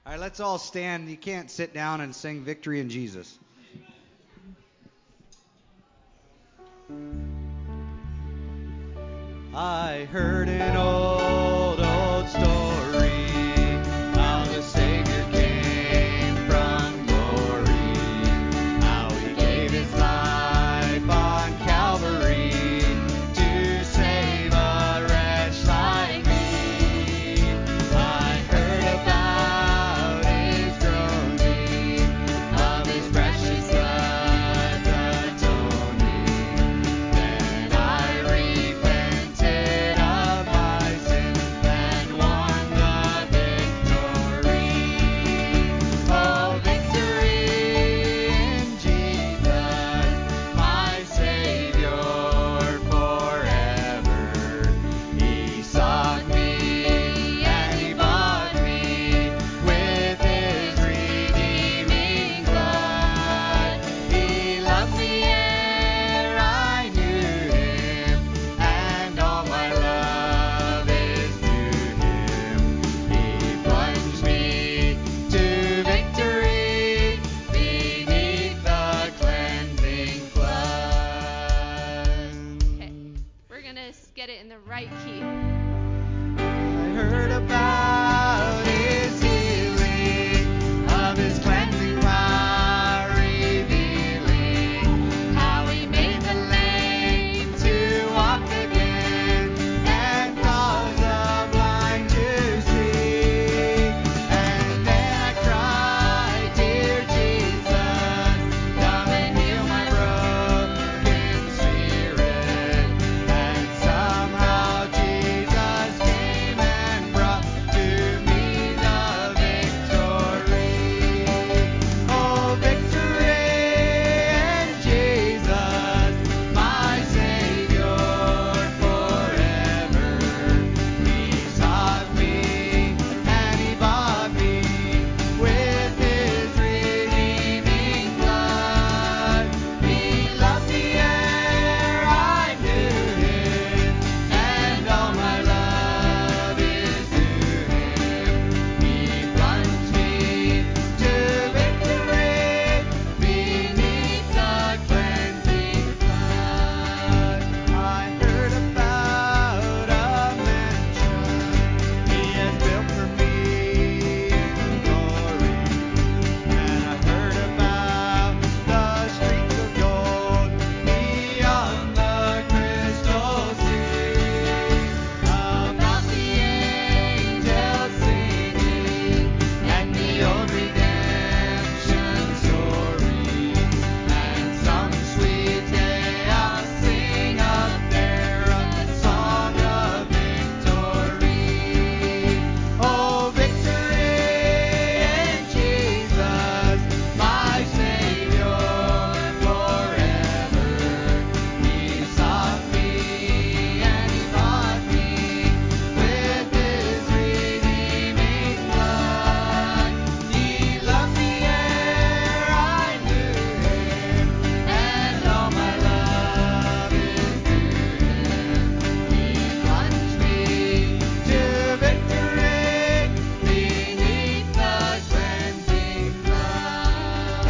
All right, let's all stand. You can't sit down and sing Victory in Jesus. I heard an old story how the Savior came from glory, how he gave his life on Calvary to save a wretch like me. I heard about his groaning, of his precious blood atoning. Then I repented of my sin and won the victory. Oh, victory in Jesus, my Savior forever. He sought me and he bought me with his redeeming blood. He loved me ere I knew him, and all my love is to him. He plunged me to victory beneath the cleansing flood. Okay, we're going to get it in the right key. I heard about his healing, of his cleansing power revealing, how he made the lame to walk again and caused the blind to see. And then I cried, dear Jesus, come and heal my broken spirit. And somehow Jesus came and brought to me the victory. Oh, victory in Jesus, my Savior forever. He sought me and he bought me with his redeeming blood. He loved me ere I knew him, and all my love is to him. He plunged me to victory beneath the cleansing flood. I heard about a mansion he has built for me in glory, and I heard about the streets of gold beyond the crystal sea, about the angels singing and the old redemption story. And some sweet day I'll sing up there a song of victory. Oh, victory in Jesus, my Savior forever. He sought me and he bought me with his redeeming blood. He loved me ere I knew him, and all my love is to him. He plunged me to victory beneath the cleansing flood.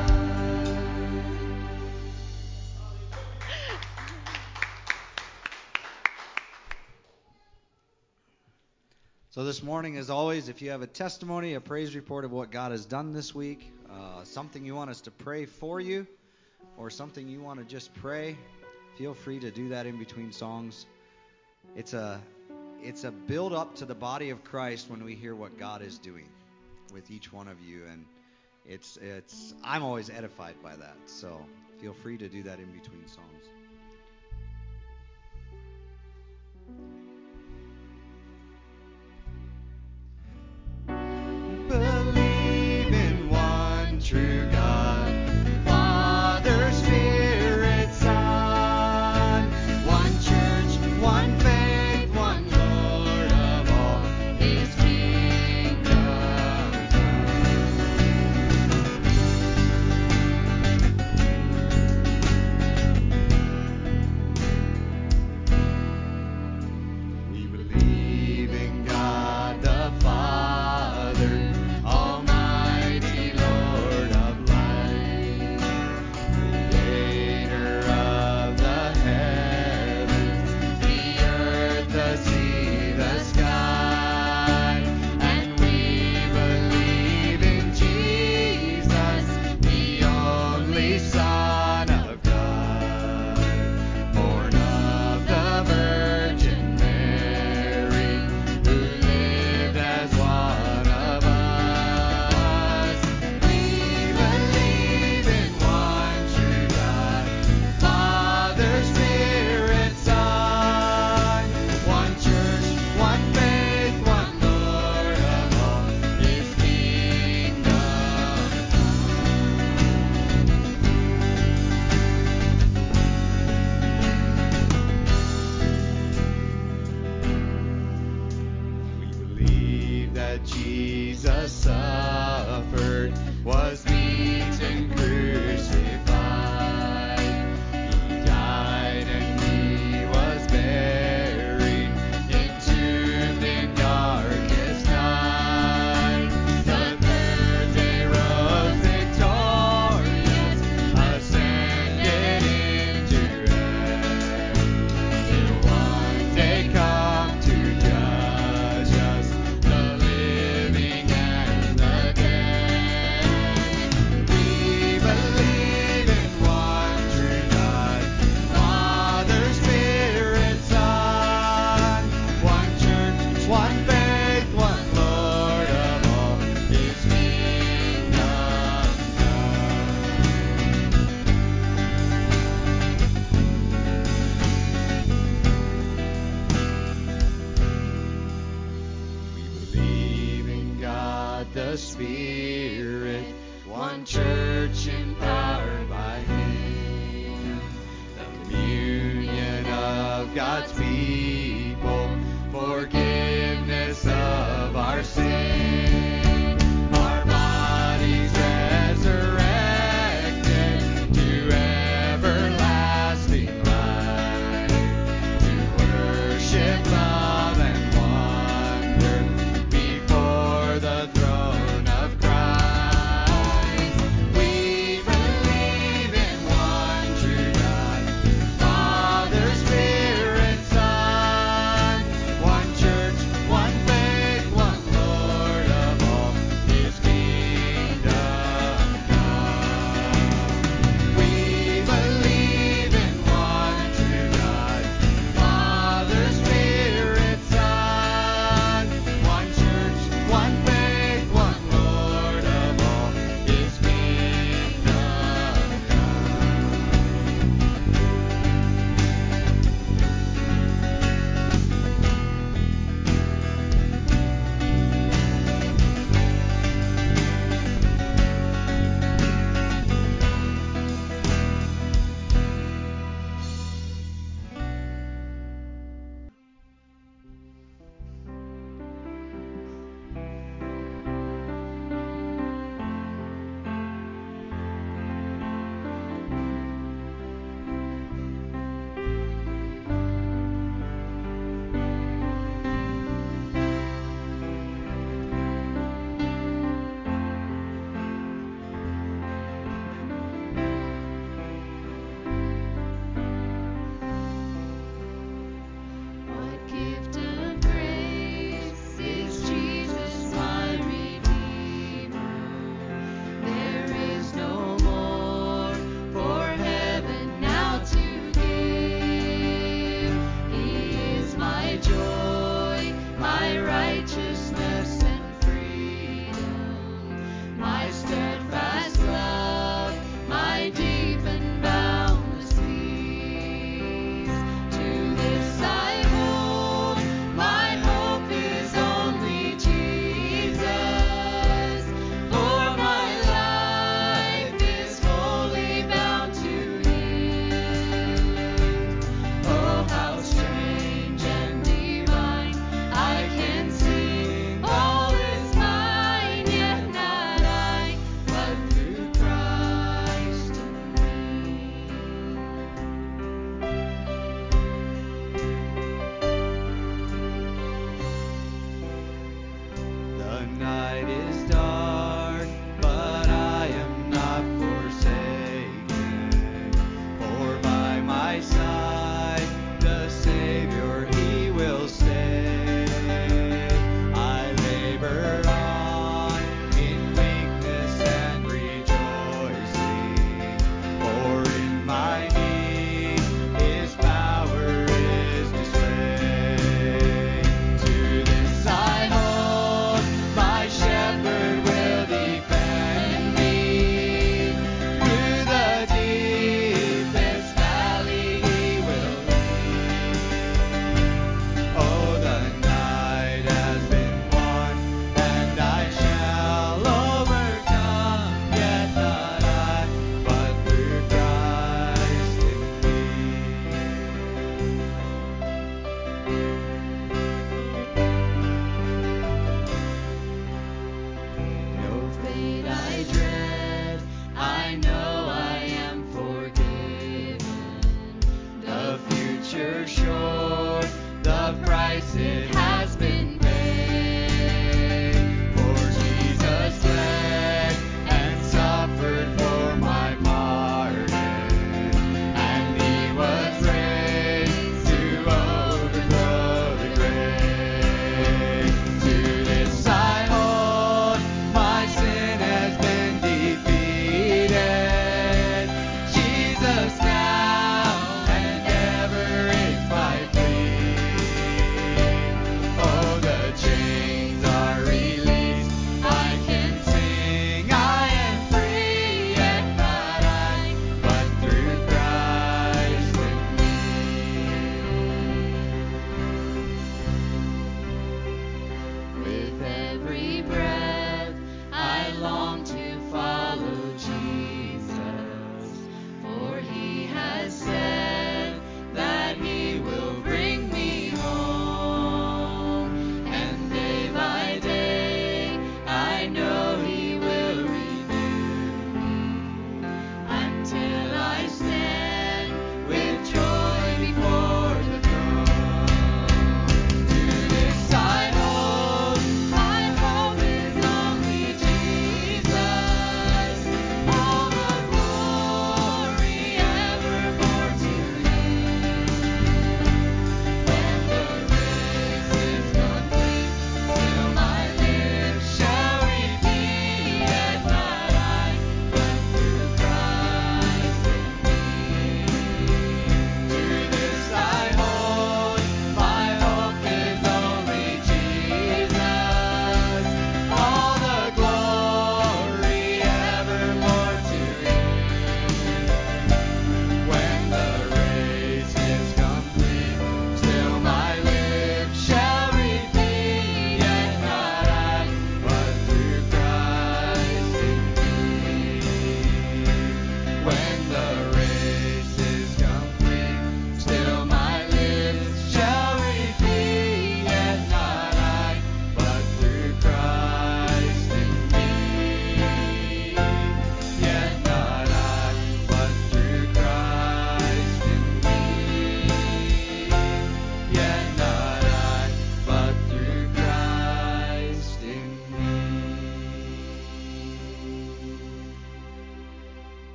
So this morning, as always, if you have a testimony, a praise report of what God has done this week, something you want us to pray for you, or something you want to just pray, feel free to do that in between songs. It's a build up to the body of Christ when we hear what God is doing with each one of you, and I'm always edified by that. So feel free to do that in between songs. Believe in one true God, Father, Spirit, Son, one church, one faith, one Lord of all, His kingdom come. Jesus suffered, was beaten, crucified. He died and he was buried, entombed in darkest night. The third day rose victorious, ascended into heaven, till one day come to judge us, the living and the dead. We believe in one true God, Father, Spirit, Son, one church, one faith, one Lord of all, His kingdom come. We believe in God the Spirit, one church empowered by Him, the communion of God's people, forgiveness of our sin, our bodies resurrected to everlasting life, to worship, love, and wonder before the throne of Christ. We believe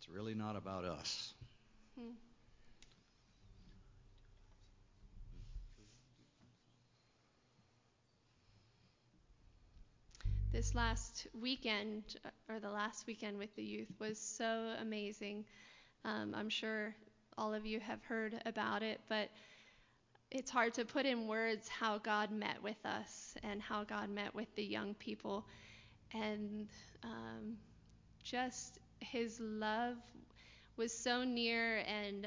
It's really not about us. Hmm. This last weekend, or the last weekend with the youth, was so amazing. I'm sure all of you have heard about it, but it's hard to put in words how God met with us and how God met with the young people. And just his love was so near, and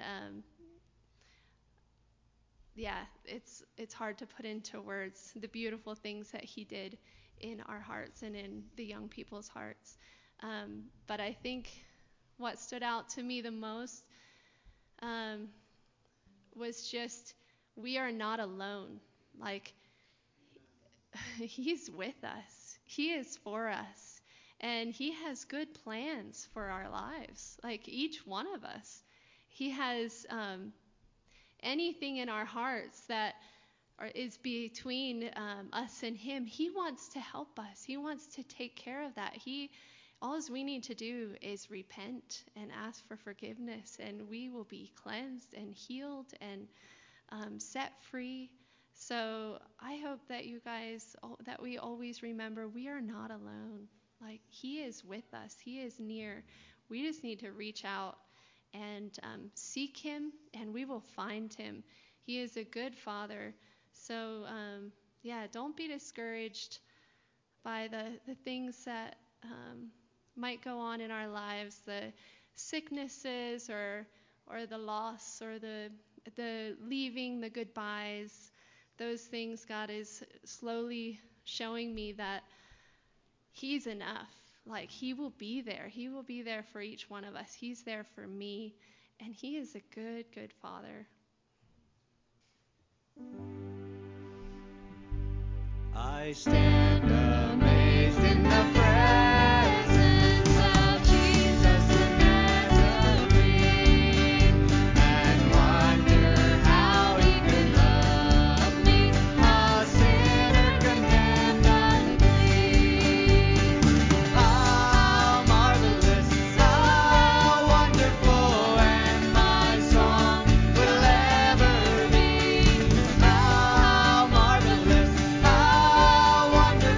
yeah, it's hard to put into words the beautiful things that he did in our hearts and in the young people's hearts. But I think what stood out to me the most was just, we are not alone. Like, he's with us. He is for us. And he has good plans for our lives, like each one of us. He has anything in our hearts that is between us and him. He wants to help us. He wants to take care of that. All we need to do is repent and ask for forgiveness, and we will be cleansed and healed and set free. So I hope that you guys, that we always remember, we are not alone. Like, he is with us. He is near. We just need to reach out and seek him, and we will find him. He is a good father. So, yeah, don't be discouraged by the things that might go on in our lives, the sicknesses or the loss or the leaving, the goodbyes. Those things, God is slowly showing me that he's enough. Like, he will be there. He will be there for each one of us. He's there for me, and he is a good, good father. I stand amazed in the presence of Jesus the Nazarene, and wonder how he could love me, a sinner condemned and clean. How marvelous, how wonderful, and my song will ever be. How marvelous, how wonderful.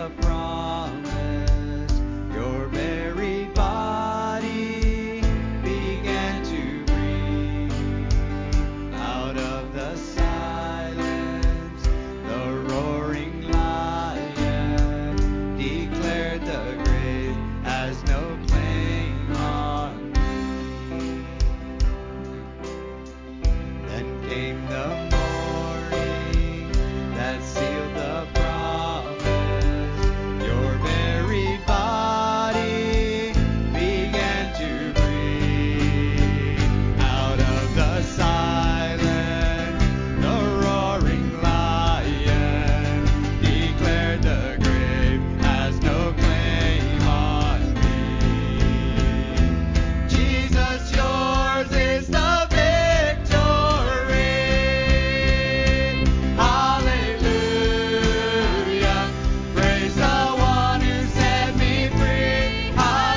the promise, your very body began to breathe. Out of the silence, the roaring lion declared the grave has no claim on me. Then came the morning that sealed the promise. Your very body began to breathe. Out of the silence, the roaring lion declared the grave has no claim on me. Jesus, yours is the victory. Hallelujah. Praise the one who set me free.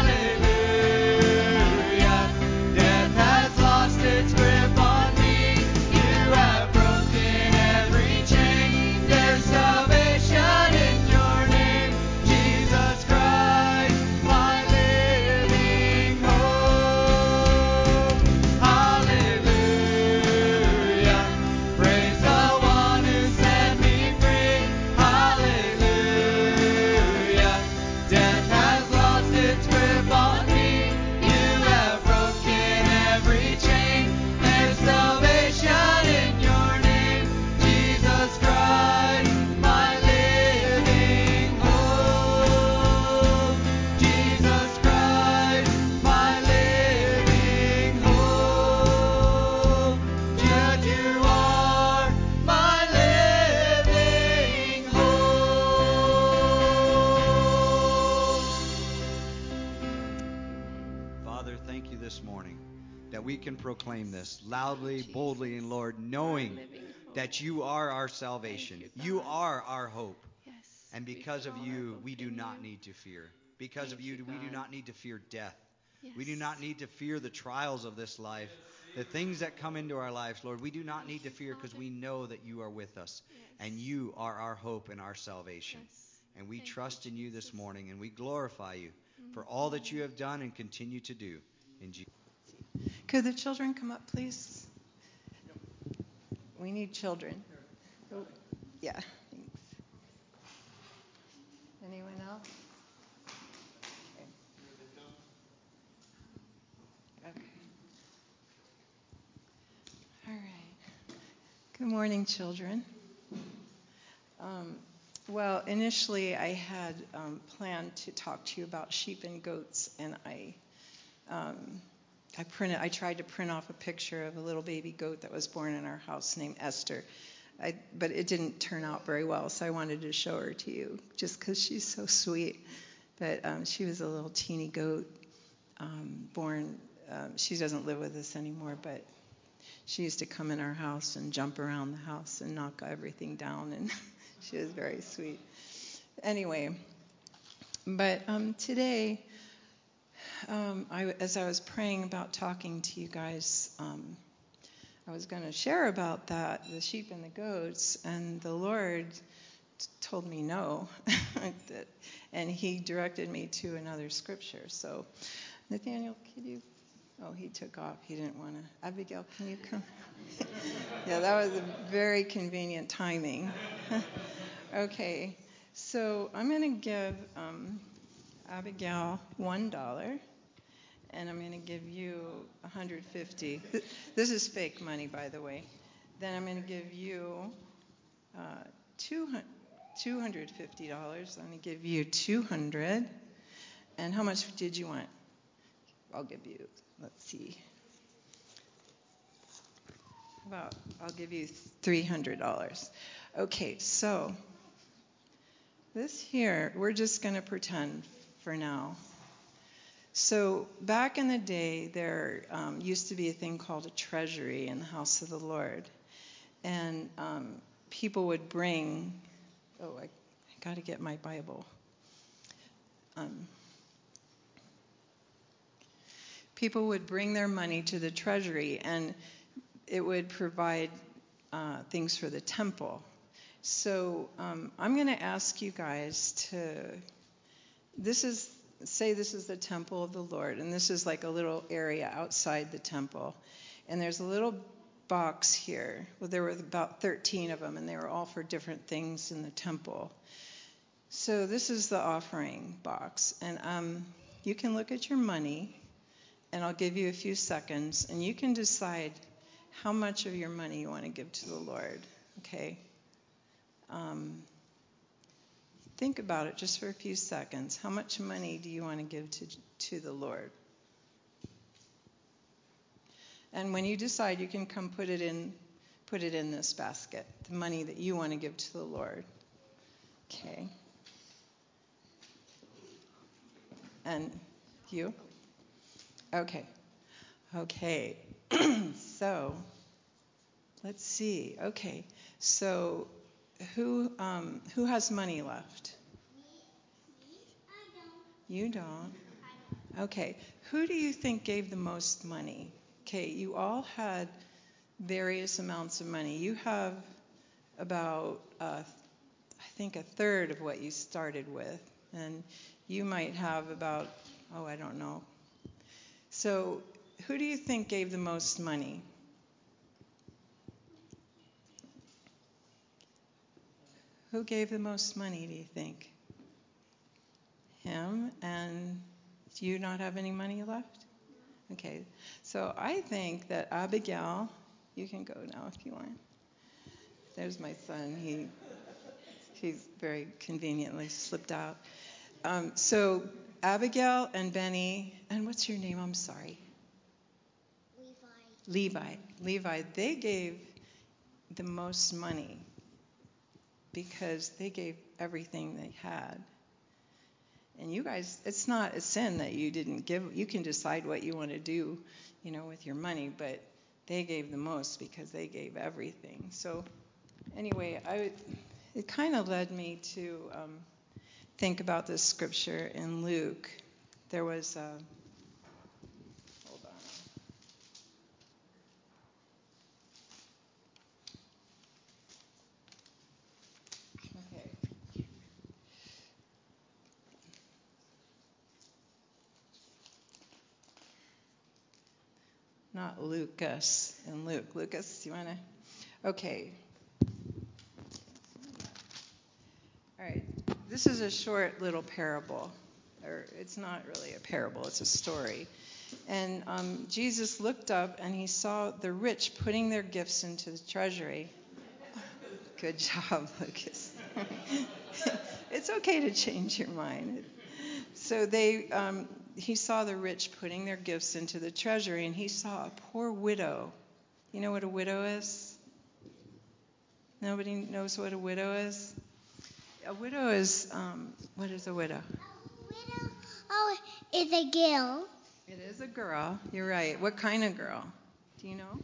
Hallelujah. Death has lost its grip on me. You have broken every chain. There's salvation in your name. Jesus Christ, my living hope. Hallelujah. Praise the one who set me free. Hallelujah. Death has lost its grip on me. You have broken every chain. There's salvation in your name. Jesus Christ, my living hope. Jesus Christ, my living hope. Yet you are my living hope. Father, thank you this morning that we can proclaim this loudly, boldly, and Lord, knowing that you are our salvation. You are our hope. Yes. And because of you, we do not need to fear. Because of you, we do not need to fear death. We do not need to fear the trials of this life, the things that come into our lives, Lord. We do not need to fear because we know that you are with us, and you are our hope and our salvation. And we trust in you this morning, and we glorify you for all that you have done and continue to do. In Jesus' Could the children come up, please? We need children. Oh, yeah, thanks. Anyone else? Okay. All right. Good morning, children. Well, initially I had planned to talk to you about sheep and goats, and I tried to print off a picture of a little baby goat that was born in our house named Esther. But it didn't turn out very well, so I wanted to show her to you just because she's so sweet. But she was a little teeny goat born. She doesn't live with us anymore, but she used to come in our house and jump around the house and knock everything down, and she was very sweet. Anyway, but today, as I was praying about talking to you guys, I was going to share about that, the sheep and the goats, and the Lord told me no, and he directed me to another scripture. So, Nathaniel, could you? Oh, he took off. He didn't want to. Abigail, can you come? Yeah, that was a very convenient timing. Okay, so I'm going to give Abigail $1. And I'm going to give you $150. This is fake money, by the way. Then I'm going to give you $250. I'm going to give you $200. And how much did you want? I'll give you, let's see. I'll give you $300. Okay, so this here, we're just going to pretend for now. So back in the day, there used to be a thing called a treasury in the house of the Lord. And people would bring, I got to get my Bible. People would bring their money to the treasury, and it would provide things for the temple. So I'm going to ask you guys to, this is the temple of the Lord, and this is like a little area outside the temple. And there's a little box here. Well, there were about 13 of them, and they were all for different things in the temple. So this is the offering box, and you can look at your money, and I'll give you a few seconds, and you can decide how much of your money you want to give to the Lord, okay? Think about it just for a few seconds. How much money do you want to give to the Lord? And when you decide, you can come put it in this basket, the money that you want to give to the Lord. Okay. And you? Okay. Okay. So, let's see. Okay. So, who has money left? You don't. Okay. Who do you think gave the most money? Okay, you all had various amounts of money. You have about, I think, a third of what you started with. And you might have about, I don't know. So, who do you think gave the most money? Who gave the most money, do you think? Him. And do you not have any money left? Okay. So I think that Abigail, you can go now if you want. There's my son. He's very conveniently slipped out. So Abigail and Benny, and what's your name? I'm sorry. Levi, they gave the most money because they gave everything they had. And you guys, it's not a sin that you didn't give. You can decide what you want to do, with your money, but they gave the most because they gave everything. So anyway, it kind of led me to think about this scripture in Luke. There was hold on. Okay. Not Lucas and Luke. Lucas, you want to? Okay. All right. This is a short little parable. Or it's not really a parable, it's a story. And Jesus looked up and he saw the rich putting their gifts into the treasury. Good job, Lucas. It's okay to change your mind. So he saw the rich putting their gifts into the treasury, and he saw a poor widow. You know what a widow is? Nobody knows what a widow is? A widow is, what is a widow? Widow, is a girl. It is a girl. You're right. What kind of girl? Do you know?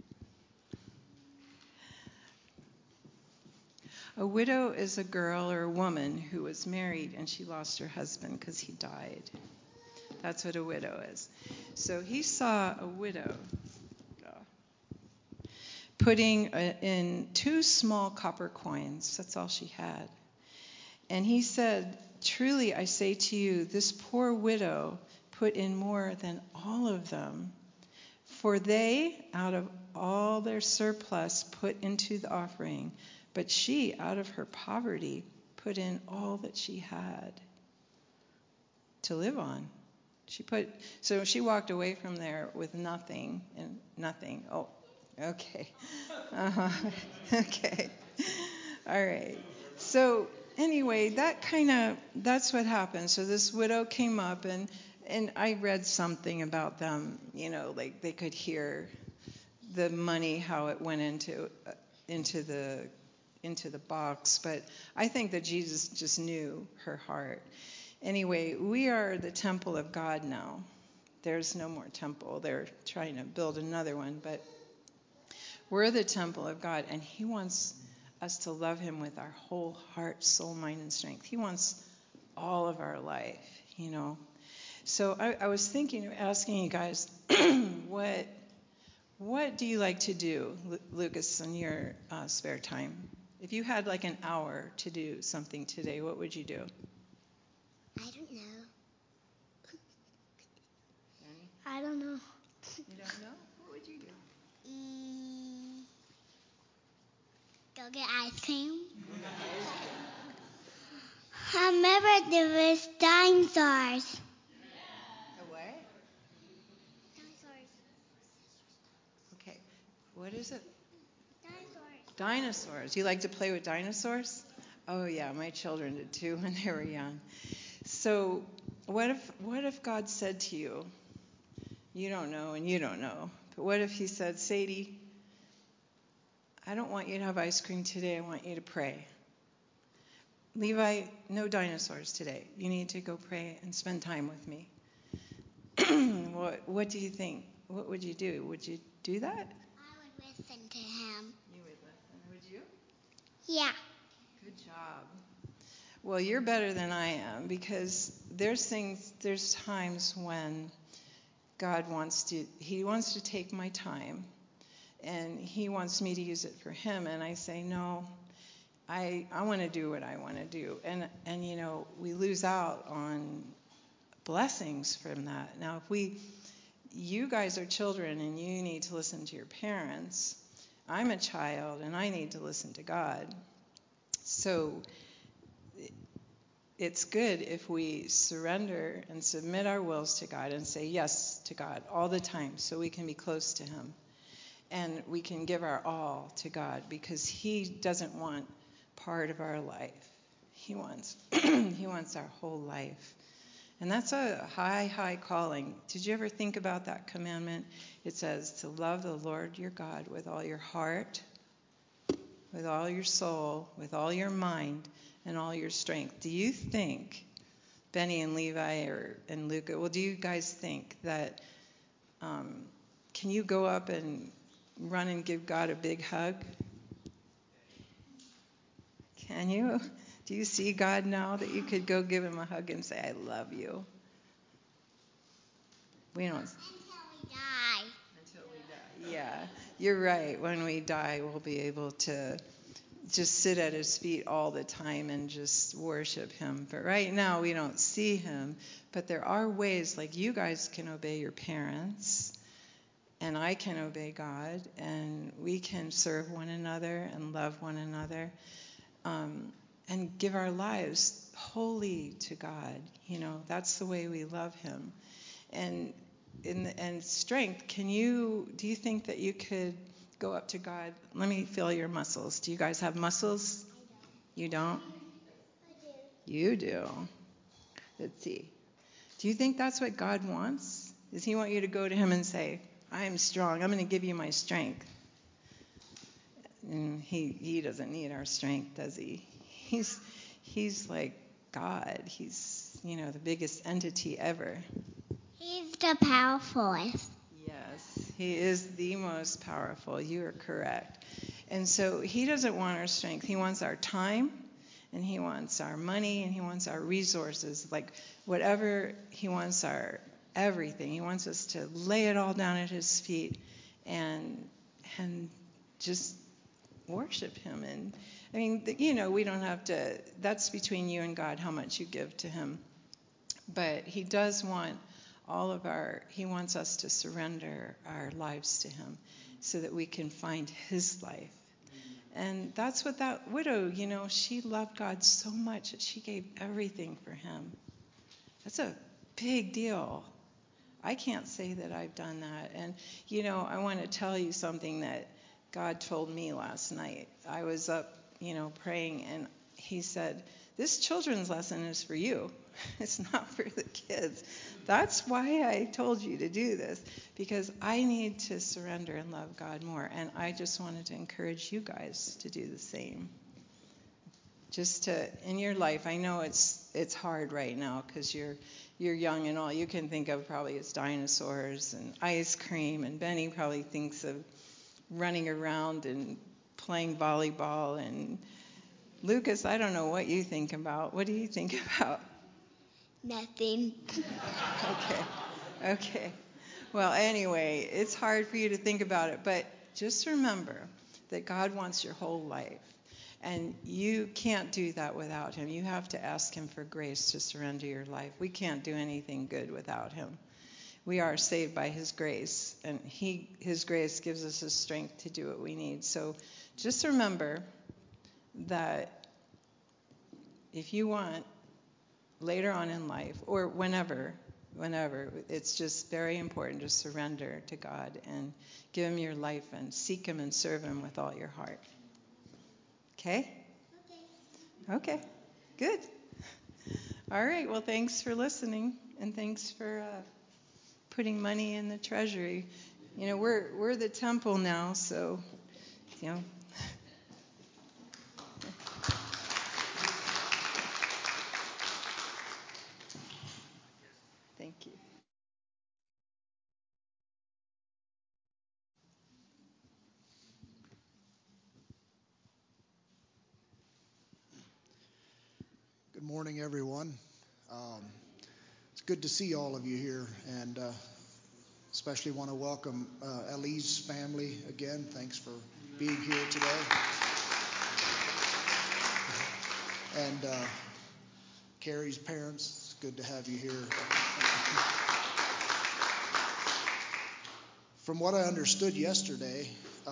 A widow is a girl or a woman who was married and she lost her husband because he died. That's what a widow is. So he saw a widow putting in 2 small copper coins. That's all she had. And he said, "Truly I say to you, this poor widow put in more than all of them. For they, out of all their surplus, put into the offering. But she, out of her poverty, put in all that she had to live on." So she walked away from there with nothing and nothing. Oh, okay. Okay. All right. So anyway, that's what happened. So this widow came up and I read something about them, like they could hear the money, how it went into the box. But I think that Jesus just knew her heart. Anyway, we are the temple of God now. There's no more temple. They're trying to build another one, but we're the temple of God, and he wants us to love him with our whole heart, soul, mind, and strength. He wants all of our life, So I was asking you guys, what do you like to do, Lucas, in your spare time? If you had like an hour to do something today, what would you do? I don't know. Danny? I don't know. You don't know? What would you do? Go get ice cream. I remember there was dinosaurs. A what? Dinosaurs. Okay. What is it? Dinosaurs. Dinosaurs. You like to play with dinosaurs? Oh yeah, my children did too when they were young. So what if God said to you, you don't know and you don't know, but what if he said, Sadie, I don't want you to have ice cream today, I want you to pray. Levi, no dinosaurs today. You need to go pray and spend time with me. What do you think? What would you do? Would you do that? I would listen to him. You would listen, would you? Yeah. Good job. Well, you're better than I am because there's times when God wants to take my time and he wants me to use it for him. And I say, no, I want to do what I want to do. And you know, we lose out on blessings from that. Now, you guys are children and you need to listen to your parents. I'm a child and I need to listen to God. So it's good if we surrender and submit our wills to God and say yes to God all the time so we can be close to him. And we can give our all to God because he doesn't want part of our life. He wants our whole life. And that's a high, high calling. Did you ever think about that commandment? It says to love the Lord your God with all your heart, with all your soul, with all your mind, and all your strength. Do you think, Benny and Levi and Luca, do you guys think that, can you go up and run and give God a big hug? Can you? Do you see God now that you could go give him a hug and say, I love you? We don't. Until we die. Until we die. Yeah, you're right. When we die, we'll be able to just sit at his feet all the time and just worship him. But right now, we don't see him. But there are ways, like you guys can obey your parents, and I can obey God, and we can serve one another and love one another, and give our lives wholly to God. You know, that's the way we love him. And strength, do you think that you could go up to God? Let me feel your muscles. Do you guys have muscles? You don't? I do. You do. Let's see. Do you think that's what God wants? Does he want you to go to him and say, I am strong, I'm going to give you my strength? And he doesn't need our strength, does he? He's like God. He's, the biggest entity ever. He's the powerfulest. Yes, he is the most powerful. You are correct. And so he doesn't want our strength. He wants our time, and he wants our money, and he wants our resources. Like whatever, he wants our everything. He wants us to lay it all down at his feet and just worship him. And I mean, we don't have to, that's between you and God how much you give to him. But he does want he wants us to surrender our lives to him so that we can find his life. And that's what that widow, she loved God so much that she gave everything for him. That's a big deal. I can't say that I've done that. And, I want to tell you something that God told me last night. I was up, praying, and he said, this children's lesson is for you. It's not for the kids. That's why I told you to do this, because I need to surrender and love God more. And I just wanted to encourage you guys to do the same. Just in your life, I know it's hard right now because you're young and all you can think of probably is dinosaurs and ice cream. And Benny probably thinks of running around and playing volleyball. And Lucas, I don't know what you think about. What do you think about? Nothing. Okay. Well, anyway, it's hard for you to think about it, but just remember that God wants your whole life. And you can't do that without him. You have to ask him for grace to surrender your life. We can't do anything good without him. We are saved by his grace, and his grace gives us the strength to do what we need. So just remember that if you want, later on in life, or whenever, it's just very important to surrender to God and give him your life and seek him and serve him with all your heart. Okay? Okay. Good. All right. Well, thanks for listening, and thanks for putting money in the treasury. You know, we're the temple now, so, you know. Thank you. Good morning, everyone. It's good to see all of you here, and especially want to welcome Ellie's family again. Thanks for being here today. And Carrie's parents, it's good to have you here. From what I understood yesterday,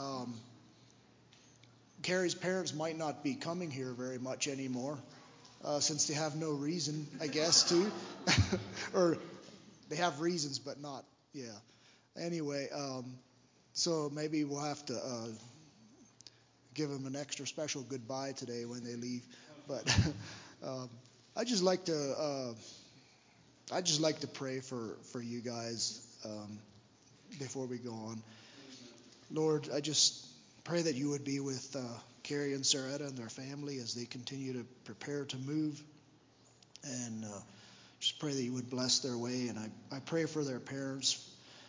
Carrie's parents might not be coming here very much anymore, since they have no reason, I guess, to. Or they have reasons, but not, yeah. Anyway, so maybe we'll have to give them an extra special goodbye today when they leave. But I just like to pray for you guys before we go on. Lord, I just pray that you would be with Carrie and Saretta and their family as they continue to prepare to move, and just pray that you would bless their way. And I pray for their parents.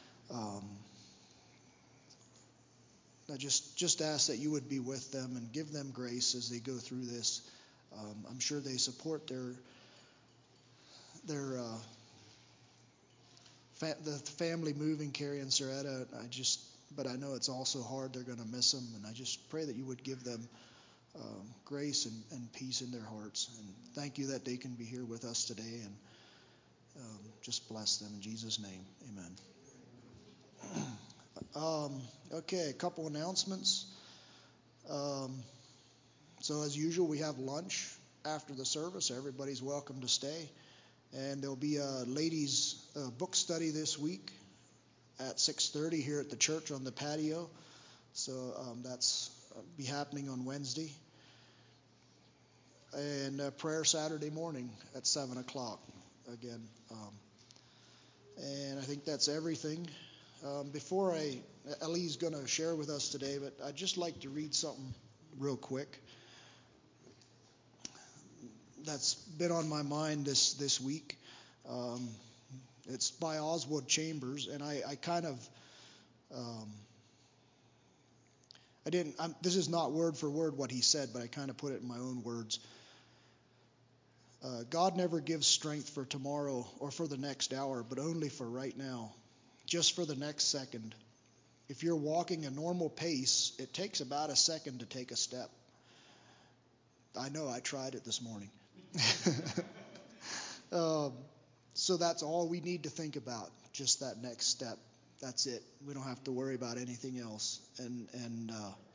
I just ask that you would be with them and give them grace as they go through this. I'm sure they support the family moving, Carrie and Saretta. But I know it's also hard. They're going to miss them, and I just pray that you would give them grace and peace in their hearts. And thank you that they can be here with us today, and just bless them in Jesus' name. Amen. Okay, a couple announcements. So as usual, we have lunch after the service. Everybody's welcome to stay. And there'll be a ladies' book study this week at 6:30 here at the church on the patio. So that's be happening on Wednesday. And prayer Saturday morning at 7 o'clock again. And I think that's everything. Ellie's going to share with us today, but I'd just like to read something real quick that's been on my mind this week. It's by Oswald Chambers, and I kind of this is not word for word what he said, but I kind of put it in my own words. God never gives strength for tomorrow or for the next hour, but only for right now, just for the next second. If you're walking a normal pace, it takes about a second to take a step. I know, I tried it this morning. So that's all we need to think about, just that next step. That's it. We don't have to worry about anything else. And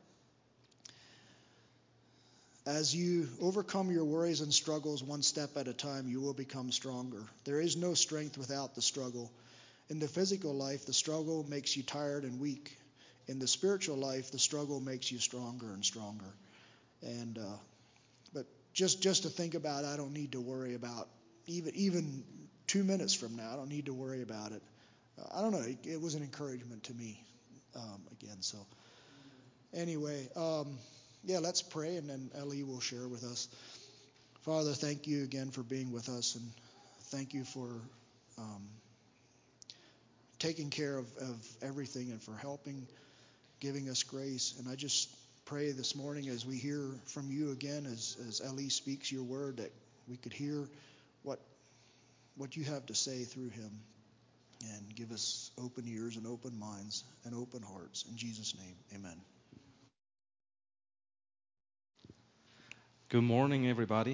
as you overcome your worries and struggles one step at a time, you will become stronger. There is no strength without the struggle. In the physical life, the struggle makes you tired and weak. In the spiritual life, the struggle makes you stronger and stronger. And but just to think about, I don't need to worry about even 2 minutes from now. I don't need to worry about it. I don't know. It was an encouragement to me again. So anyway, let's pray, and then Ellie will share with us. Father, thank you again for being with us, and thank you for taking care of everything and for helping, giving us grace. And I just pray this morning as we hear from you again, as Ellie speaks your word, that we could hear what you have to say through him, and give us open ears and open minds and open hearts. In Jesus' name, amen. Good morning, everybody.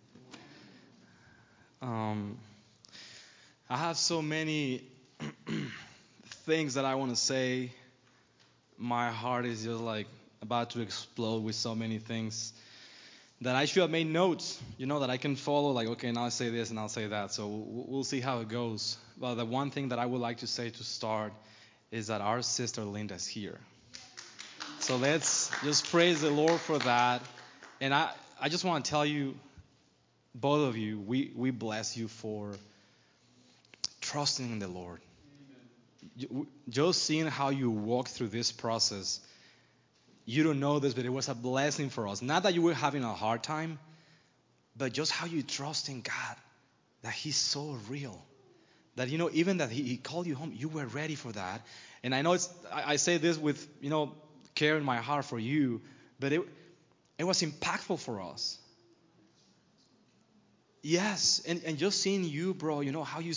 I have so many things that I want to say. My heart is just like about to explode with so many things that I should have made notes, that I can follow. Like, okay, now I say this and I'll say that. So we'll see how it goes. But the one thing that I would like to say to start is that our sister Linda is here. So let's just praise the Lord for that. And I just want to tell you, both of you, we bless you for trusting in the Lord. Just seeing how you walk through this process, you don't know this, but it was a blessing for us. Not that you were having a hard time, but just how you trust in God, that He's so real. That, even that He called you home, you were ready for that. And I know I say this with, care in my heart for you, but it was impactful for us. Yes, and just seeing you, bro, how you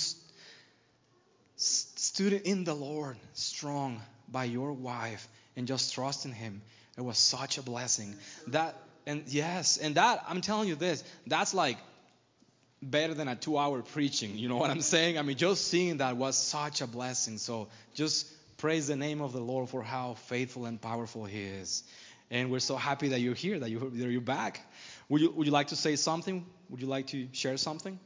stood in the Lord strong by your wife and just trusting Him. It was such a blessing. That I'm telling you this, that's like better than a 2-hour preaching. You know what I'm saying? I mean, just seeing that was such a blessing. So just praise the name of the Lord for how faithful and powerful He is. And we're so happy that you're here, that you're back. Would you like to say something? Would you like to share something?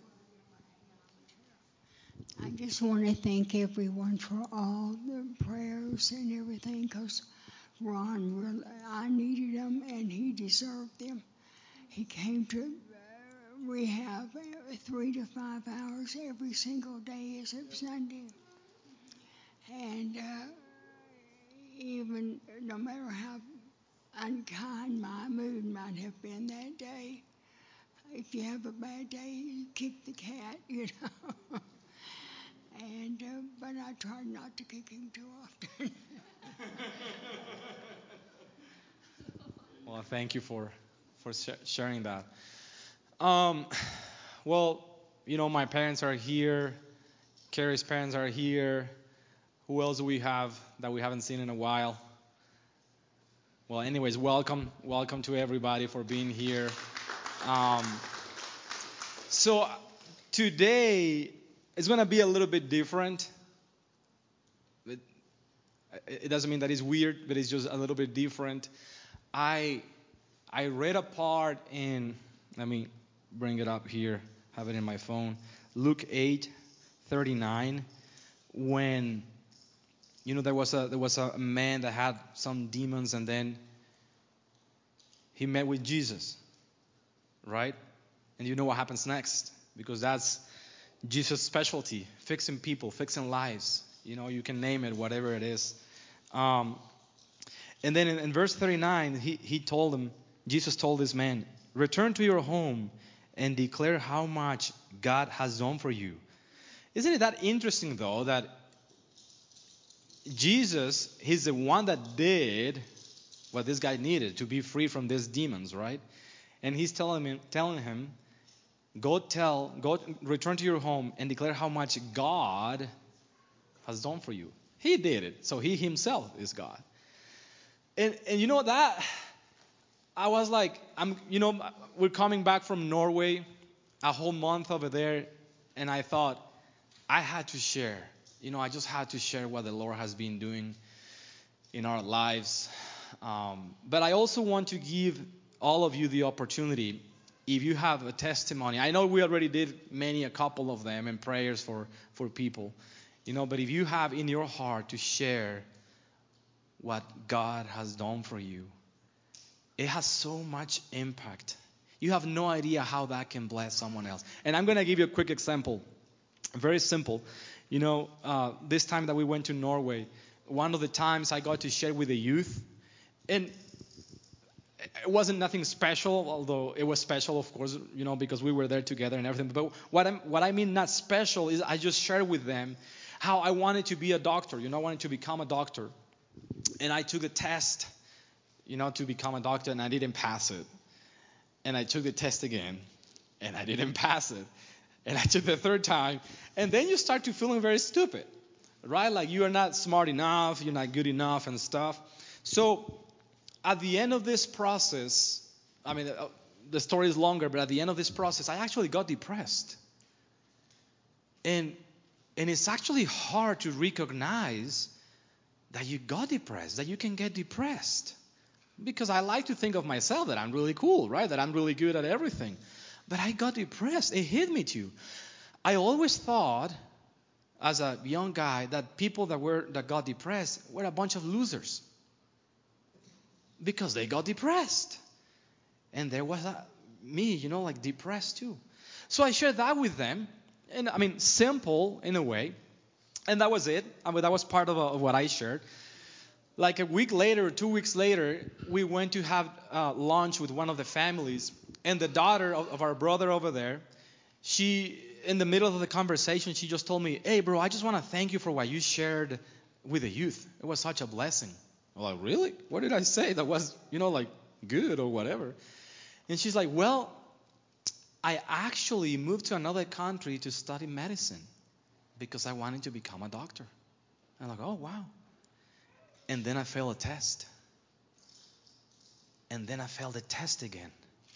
I just want to thank everyone for all the prayers and everything, because Ron, I needed them and he deserved them. He came to rehab 3 to 5 hours every single day except Sunday. And even no matter how unkind my mood might have been that day, if you have a bad day, you kick the cat, And but I tried not to kick him too often. Well, thank you for sharing that. Well, my parents are here. Carrie's parents are here. Who else do we have that we haven't seen in a while? Well, anyways, welcome to everybody for being here. So today it's going to be a little bit different. It doesn't mean that it's weird, but it's just a little bit different. I read a part in, let me bring it up here, have it in my phone, Luke 8:39, when there was a man that had some demons, and then he met with Jesus, right? And you know what happens next, because that's Jesus' specialty, fixing people, fixing lives. You can name it, whatever it is. And then in verse 39, Jesus told this man, return to your home and declare how much God has done for you. Isn't it that interesting, though, that Jesus, He's the one that did what this guy needed to be free from these demons, right? And He's telling him, go return to your home and declare how much God has done for you. He did it, so He Himself is God. And that I was like, we're coming back from Norway, a whole month over there, and I thought I had to share. I just had to share what the Lord has been doing in our lives. But I also want to give all of you the opportunity, if you have a testimony. I know we already did a couple of them, and prayers for people. But if you have in your heart to share what God has done for you, it has so much impact. You have no idea how that can bless someone else. And I'm going to give you a quick example. Very simple. This time that we went to Norway, one of the times I got to share with the youth, and it wasn't nothing special, although it was special, of course, because we were there together and everything. But what I mean not special is I just shared with them how I wanted to be a doctor. I wanted to become a doctor. And I took the test, to become a doctor, and I didn't pass it. And I took the test again, and I didn't pass it. And I took the third time, and then you start to feeling very stupid, right? Like you are not smart enough, you're not good enough and stuff. So at the end of this process, the story is longer, but at the end of this process, I actually got depressed. And it's actually hard to recognize that you got depressed, that you can get depressed. Because I like to think of myself that I'm really cool, right? That I'm really good at everything. But I got depressed. It hit me too. I always thought, as a young guy, that people that got depressed were a bunch of losers. Because they got depressed. And there was me, like depressed too. So I shared that with them. And I mean, simple in a way. And that was it. I mean, that was part of what I shared. Like a week later or 2 weeks later, we went to have lunch with one of the families. And the daughter of our brother over there, she, in the middle of the conversation, she just told me, "Hey, bro, I just want to thank you for what you shared with the youth. It was such a blessing." I'm like, "Really? What did I say that was, like good or whatever?" And she's like, "Well, I actually moved to another country to study medicine because I wanted to become a doctor." I'm like, "Oh, wow." And then I failed a test. And then I failed the test again.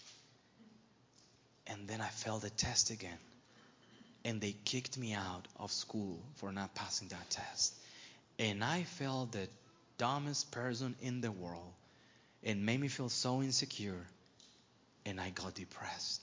And then I failed the test again. And they kicked me out of school for not passing that test. And I felt the dumbest person in the world. It made me feel so insecure. And I got depressed.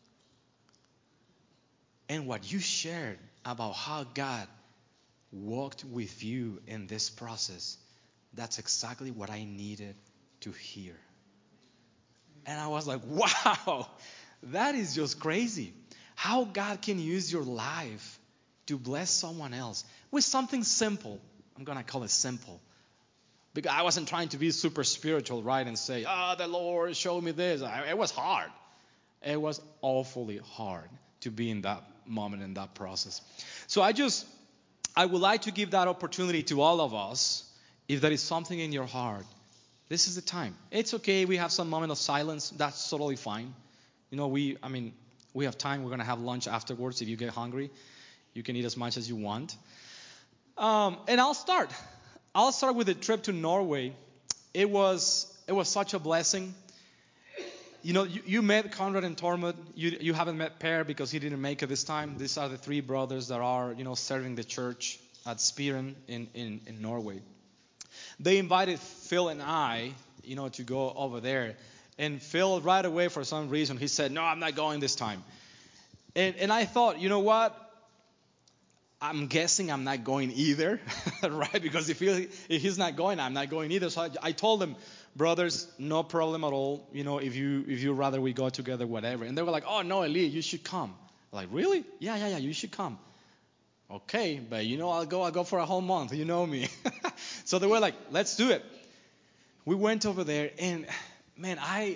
And what you shared about how God walked with you in this process, that's exactly what I needed to hear. And I was like, wow, that is just crazy. How God can use your life to bless someone else with something simple. I'm going to call it simple. Because I wasn't trying to be super spiritual, right? And say, the Lord showed me this. It was hard. It was awfully hard to be in that moment, in that process. So I would like to give that opportunity to all of us. If there is something in your heart, this is the time. It's okay. We have some moment of silence. That's totally fine. We have time. We're going to have lunch afterwards. If you get hungry, you can eat as much as you want. And I'll start. I'll start with the trip to Norway. It was such a blessing. You met Conrad and Tormod. You haven't met Per because he didn't make it this time. These are the three brothers that are, serving the church at Spiren in Norway. They invited Phil and I, to go over there. And Phil, right away, for some reason, he said, "No, I'm not going this time." And I thought, you know what? I'm guessing I'm not going either, right? Because if he's not going, I'm not going either. So I told them, "Brothers, no problem at all. If you rather we go together, whatever." And they were like, "Oh no, Eli, you should come." I'm like, "Really? Yeah, you should come." Okay, but I'll go for a whole month. You know me. So they were like, "Let's do it." We went over there, and man,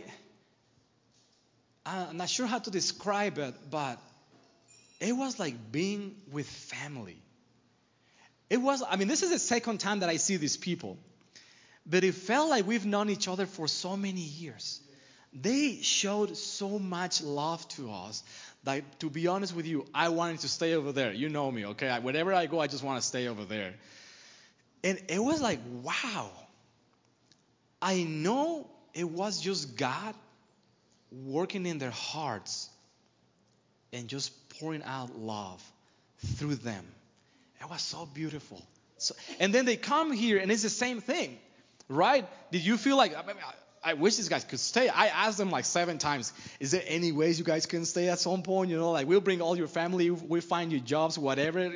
I'm not sure how to describe it, but it was like being with family. This is the second time that I see these people. But it felt like we've known each other for so many years. They showed so much love to us that, to be honest with you, I wanted to stay over there. You know me, okay? Wherever I go, I just want to stay over there. And it was like, wow. I know it was just God working in their hearts and just pouring out love through them. It was so beautiful. And then they come here, and it's the same thing, right? Did you feel like, I wish these guys could stay? I asked them like 7 times, "Is there any ways you guys can stay at some point? We'll bring all your family, we'll find you jobs, whatever,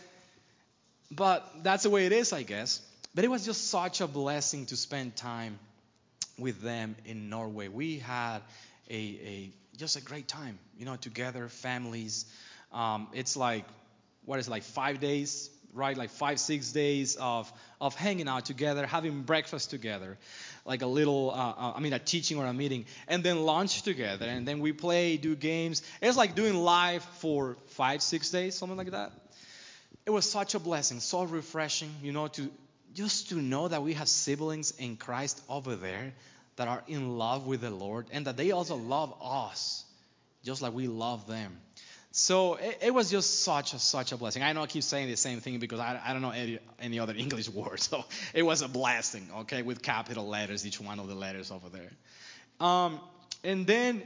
But that's the way it is, I guess. But it was just such a blessing to spend time with them in Norway. We had just a great time, together, families. It's like, 5 days, right? Like 5-6 days of hanging out together, having breakfast together, like a little, a teaching or a meeting, and then lunch together, and then we play, do games. It's like doing life for 5-6 days, something like that. It was such a blessing, so refreshing, to know that we have siblings in Christ over there that are in love with the Lord, and that they also love us, just like we love them. So it was just such a blessing. I know I keep saying the same thing because I don't know any other English words. So it was a blessing, okay, with capital letters, each one of the letters over there. And then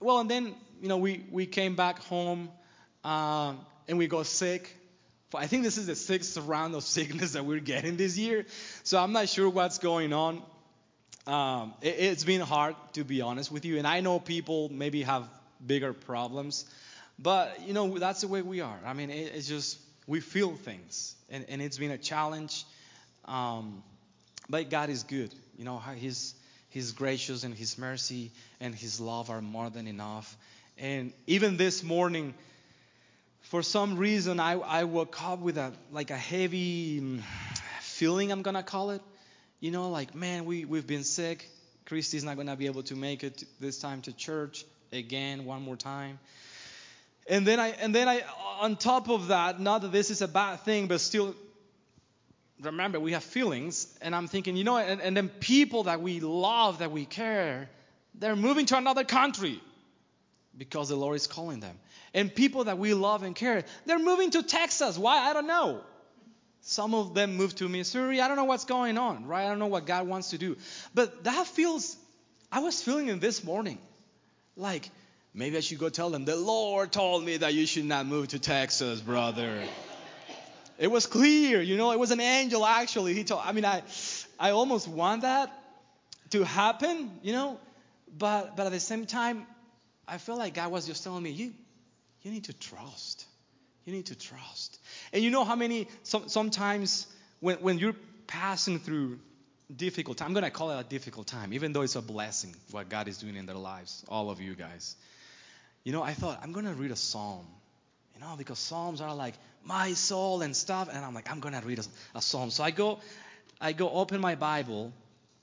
well, and then, we came back home, and we got sick. I think this is the 6th round of sickness that we're getting this year. So I'm not sure what's going on. It's been hard, to be honest with you. And I know people maybe have bigger problems. But, that's the way we are. I mean, it's just, we feel things. And it's been a challenge. But God is good. He's gracious, and His mercy and His love are more than enough. And even this morning, for some reason, I woke up with a heavy feeling, I'm going to call it. Man, we've been sick. Christy's not going to be able to make it this time to church again, one more time. And then I, on top of that, not that this is a bad thing, but still, remember, we have feelings. And I'm thinking, and then people that we love, that we care, they're moving to another country because the Lord is calling them. And people that we love and care, they're moving to Texas. Why? I don't know. Some of them moved to Missouri. I don't know what's going on, right? I don't know what God wants to do. But I was feeling it this morning. Like, maybe I should go tell them, the Lord told me that you should not move to Texas, brother. It was clear, it was an angel, actually. He told, I almost want that to happen, but at the same time, I feel like God was just telling me, you need to trust. You need to trust. And you know how many, sometimes when you're passing through difficult time, I'm going to call it a difficult time, even though it's a blessing, what God is doing in their lives, all of you guys. I thought, I'm going to read a psalm, because psalms are like my soul and stuff. And I'm like, I'm going to read a psalm. So I go open my Bible.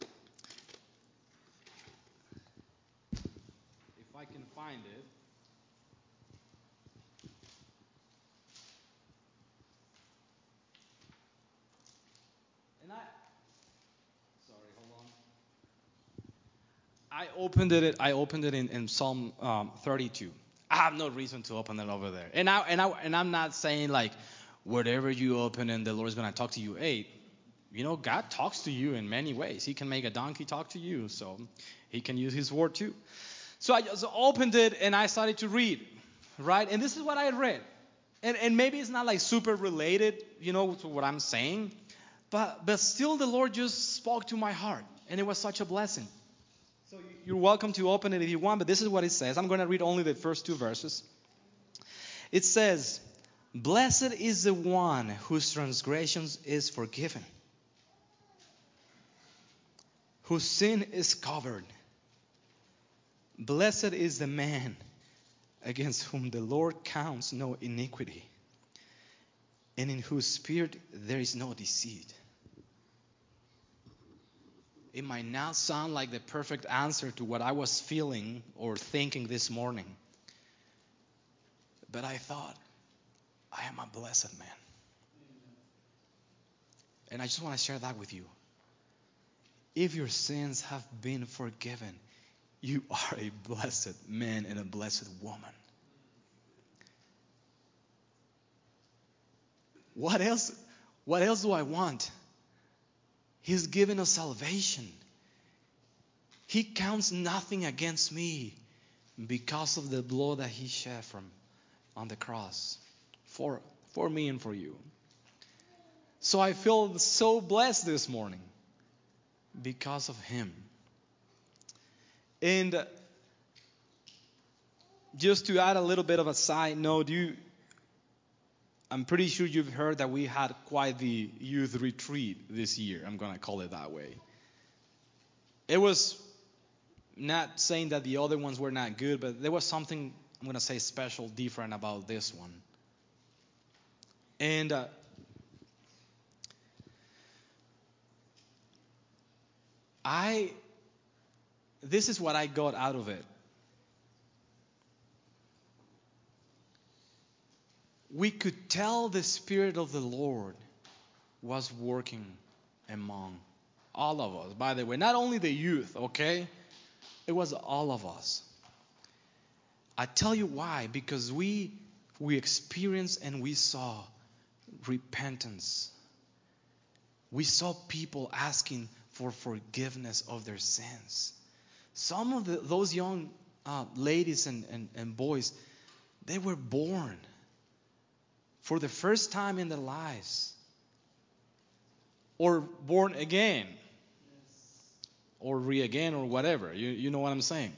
If I can find it. I opened it in Psalm 32. I have no reason to open it over there. And I'm not saying like whatever you open and the Lord is going to talk to you. Hey, God talks to you in many ways. He can make a donkey talk to you, so He can use His word too. So I just opened it and I started to read, right? And this is what I read. And maybe it's not like super related, to what I'm saying, but still the Lord just spoke to my heart, and it was such a blessing. So you're welcome to open it if you want, but this is what it says. I'm going to read only the first 2 verses. It says, "Blessed is the one whose transgressions is forgiven, whose sin is covered. Blessed is the man against whom the Lord counts no iniquity, and in whose spirit there is no deceit." It might not sound like the perfect answer to what I was feeling or thinking this morning. But I thought, I am a blessed man. And I just want to share that with you. If your sins have been forgiven, you are a blessed man and a blessed woman. What else do I want? He's given us salvation. He counts nothing against me because of the blood that He shed on the cross for me and for you. So I feel so blessed this morning because of Him. And just to add a little bit of a side note, I'm pretty sure you've heard that we had quite the youth retreat this year. I'm going to call it that way. It was not saying that the other ones were not good, but there was something, I'm going to say, special, different about this one. And this is what I got out of it. We could tell the Spirit of the Lord was working among all of us. By the way, not only the youth, okay? It was all of us. I tell you why. Because we experienced and we saw repentance. We saw people asking for forgiveness of their sins. Some of those young ladies and boys, they were born for the first time in their lives, or born again, or re-again, or whatever. You know what I'm saying?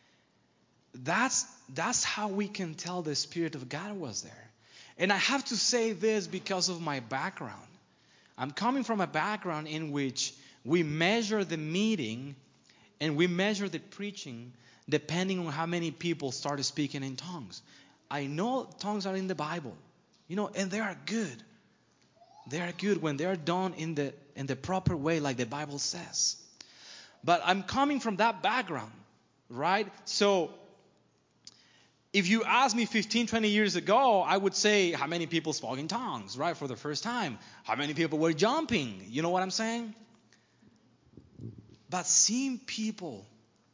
That's how we can tell the Spirit of God was there. And I have to say this because of my background. I'm coming from a background in which we measure the meeting and we measure the preaching depending on how many people started speaking in tongues. I know tongues are in the Bible, and they are good. They are good when they are done in the proper way, like the Bible says. But I'm coming from that background, right? So if you asked me 15, 20 years ago, I would say how many people spoke in tongues, right, for the first time? How many people were jumping? You know what I'm saying? But seeing people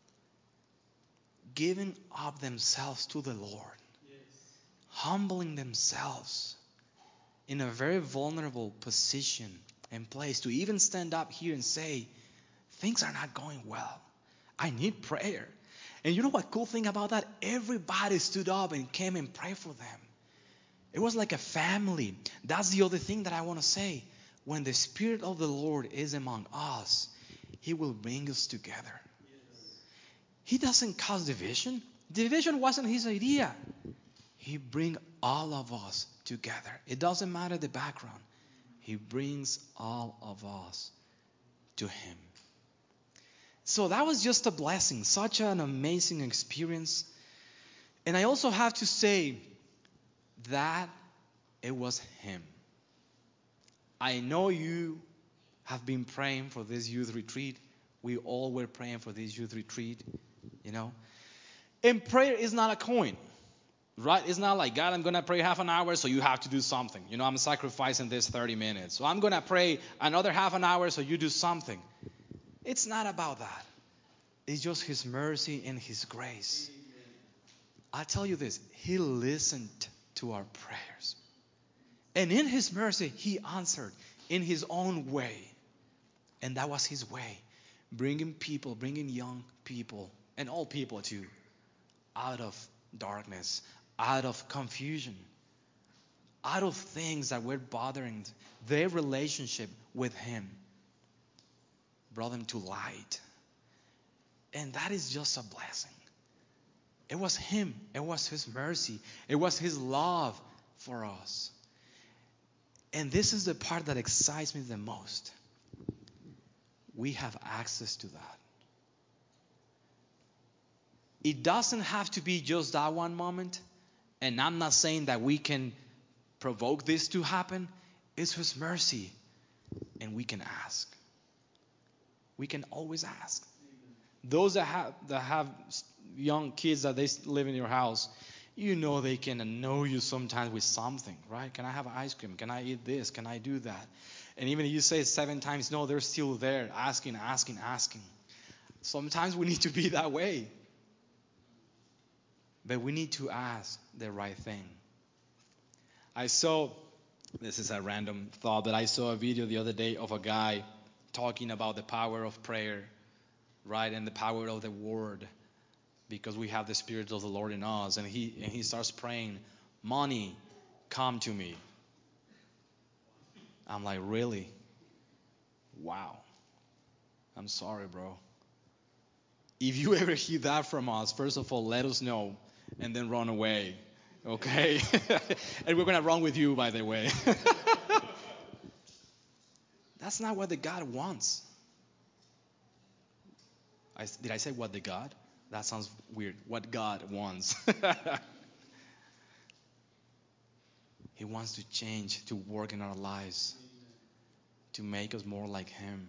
giving up themselves to the Lord, humbling themselves in a very vulnerable position and place to even stand up here and say, things are not going well. I need prayer. And you know what cool thing about that? Everybody stood up and came and prayed for them. It was like a family. That's the other thing that I want to say. When the Spirit of the Lord is among us, He will bring us together. He doesn't cause division. Division wasn't His idea. He brings all of us together. It doesn't matter the background. He brings all of us to Him. So that was just a blessing, such an amazing experience. And I also have to say that it was Him. I know you have been praying for this youth retreat. We all were praying for this youth retreat, And prayer is not a coin, right? It's not like, God, I'm going to pray half an hour, so you have to do something. I'm sacrificing this 30 minutes. So I'm going to pray another half an hour, so you do something. It's not about that. It's just His mercy and His grace. I tell you this, He listened to our prayers. And in His mercy, He answered in His own way. And that was His way. Bringing young people, and old people too, out of darkness, out of confusion, out of things that were bothering their relationship with Him. Brought them to light. And that is just a blessing. It was Him. It was His mercy. It was His love for us. And this is the part that excites me the most. We have access to that. It doesn't have to be just that one moment. And I'm not saying that we can provoke this to happen. It's His mercy. And we can ask. We can always ask. Those that have young kids that they live in your house, they can annoy you sometimes with something, right? Can I have ice cream? Can I eat this? Can I do that? And even if you say 7 times no, they're still there asking. Sometimes we need to be that way. But we need to ask the right thing. This is a random thought, but I saw a video the other day of a guy talking about the power of prayer, right, and the power of the word, because we have the Spirit of the Lord in us, and he starts praying, money, come to me. I'm like, really? Wow. I'm sorry, bro. If you ever hear that from us, first of all, let us know, and then run away, okay? And we're going to run with you, by the way. That's not what the God wants. Did I say what the God? That sounds weird. What God wants. He wants to change, to work in our lives, to make us more like Him.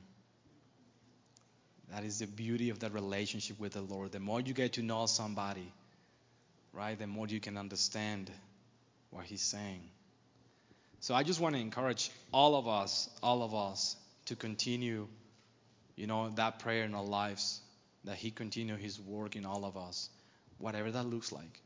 That is the beauty of that relationship with the Lord. The more you get to know somebody, right, the more you can understand what He's saying. So I just want to encourage all of us to continue, that prayer in our lives, that He continue His work in all of us, whatever that looks like.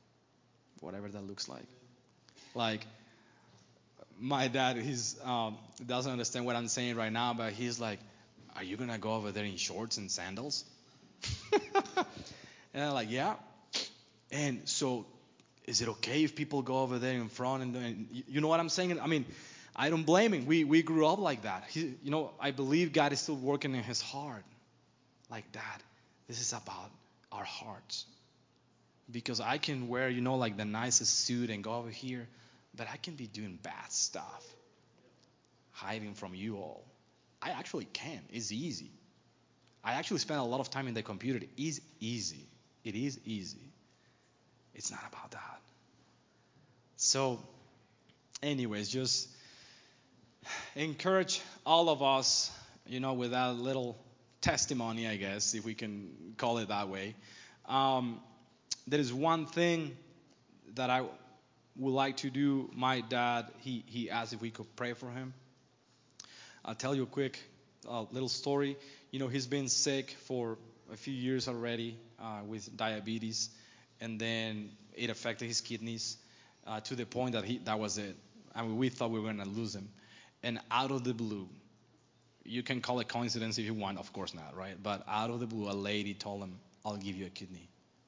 Like, my dad, he's doesn't understand what I'm saying right now, but he's like, are you going to go over there in shorts and sandals? And I'm like, yeah. And so, is it okay if people go over there in front and you know what I'm saying? I mean, I don't blame him. We grew up like that. I believe God is still working in his heart like that. This is about our hearts. Because I can wear, like the nicest suit and go over here, but I can be doing bad stuff, hiding from you all. I actually can. It's easy. I actually spend a lot of time in the computer. It is easy. It is easy. It's not about that. So, anyways, just encourage all of us, with that little testimony, I guess, if we can call it that way. There is one thing that I would like to do. My dad, he asked if we could pray for him. I'll tell you a quick little story. He's been sick for a few years already with diabetes, and then it affected his kidneys to the point that that was it. I mean, we thought we were going to lose him. And out of the blue, you can call it coincidence if you want, of course not, right? But out of the blue, a lady told him, I'll give you a kidney.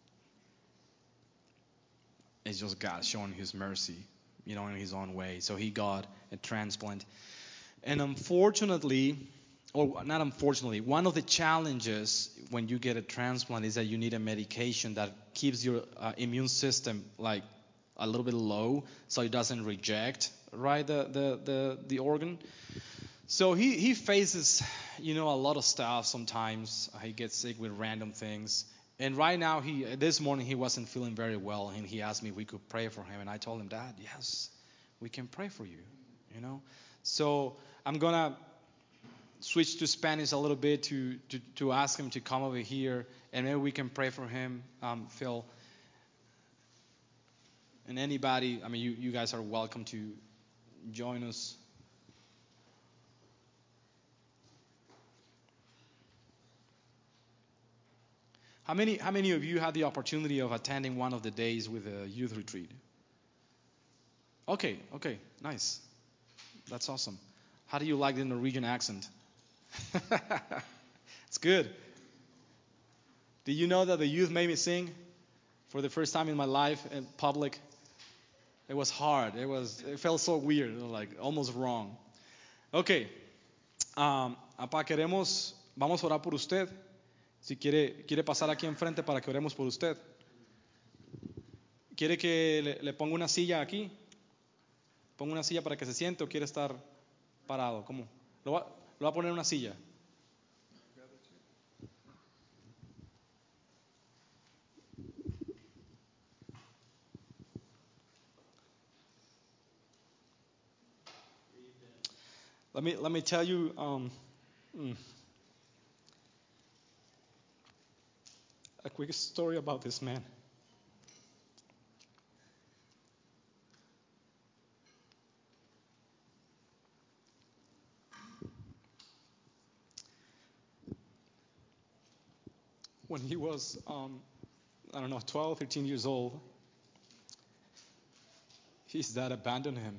It's just God showing his mercy, in his own way. So he got a transplant. And unfortunately, or not unfortunately, one of the challenges when you get a transplant is that you need a medication that keeps your immune system like a little bit low so it doesn't reject, right, the organ. So he faces, a lot of stuff sometimes. He gets sick with random things. And right now, this morning, he wasn't feeling very well, and he asked me if we could pray for him. And I told him, Dad, yes, we can pray for you, So I'm going to switch to Spanish a little bit to ask him to come over here, and maybe we can pray for him, Phil. And anybody, I mean, you guys are welcome to join us. How many of you had the opportunity of attending one of the days with a youth retreat? Okay, nice. That's awesome. How do you like the Norwegian accent? It's good. Did you know that the youth made me sing for the first time in my life in public? It was hard. It felt so weird, like almost wrong. Okay. Papá, vamos a orar por usted. Si quiere pasar aquí enfrente para que oremos por usted. ¿Quiere que le ponga una silla aquí? ¿Ponga una silla para que se siente o quiere estar parado? ¿Cómo? Lo va a poner en una silla. Let me tell you a quick story about this man. When he was, 12, 13 years old, his dad abandoned him.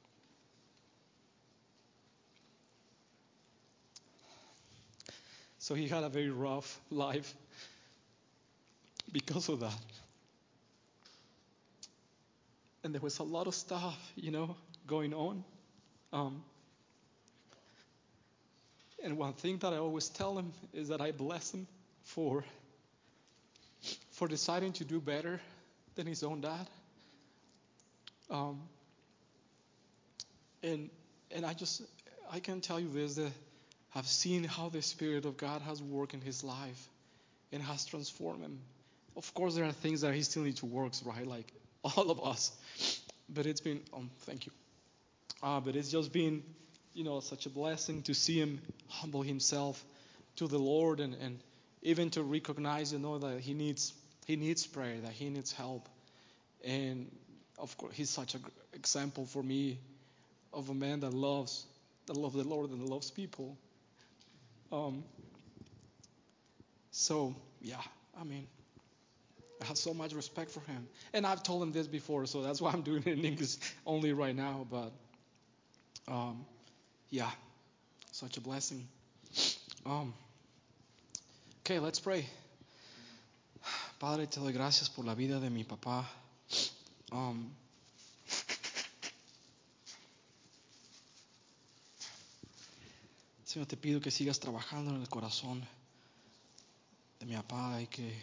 So he had a very rough life because of that. And there was a lot of stuff, going on. And one thing that I always tell him is that I bless him for deciding to do better than his own dad. And I can tell you this, that I've seen how the Spirit of God has worked in his life and has transformed him. Of course, there are things that he still needs to work, right? Like all of us. But it's been, thank you. But it's just been, such a blessing to see him humble himself to the Lord and even to recognize, that he needs prayer, that he needs help. And of course, he's such an example for me of a man that loves the Lord and loves people. So, yeah, I have so much respect for him. And I've told him this before, so that's why I'm doing it in English only right now. But, yeah, such a blessing. Okay, let's pray. Padre, te doy gracias por la vida de mi papá. Señor, te pido que sigas trabajando en el corazón de mi papá y que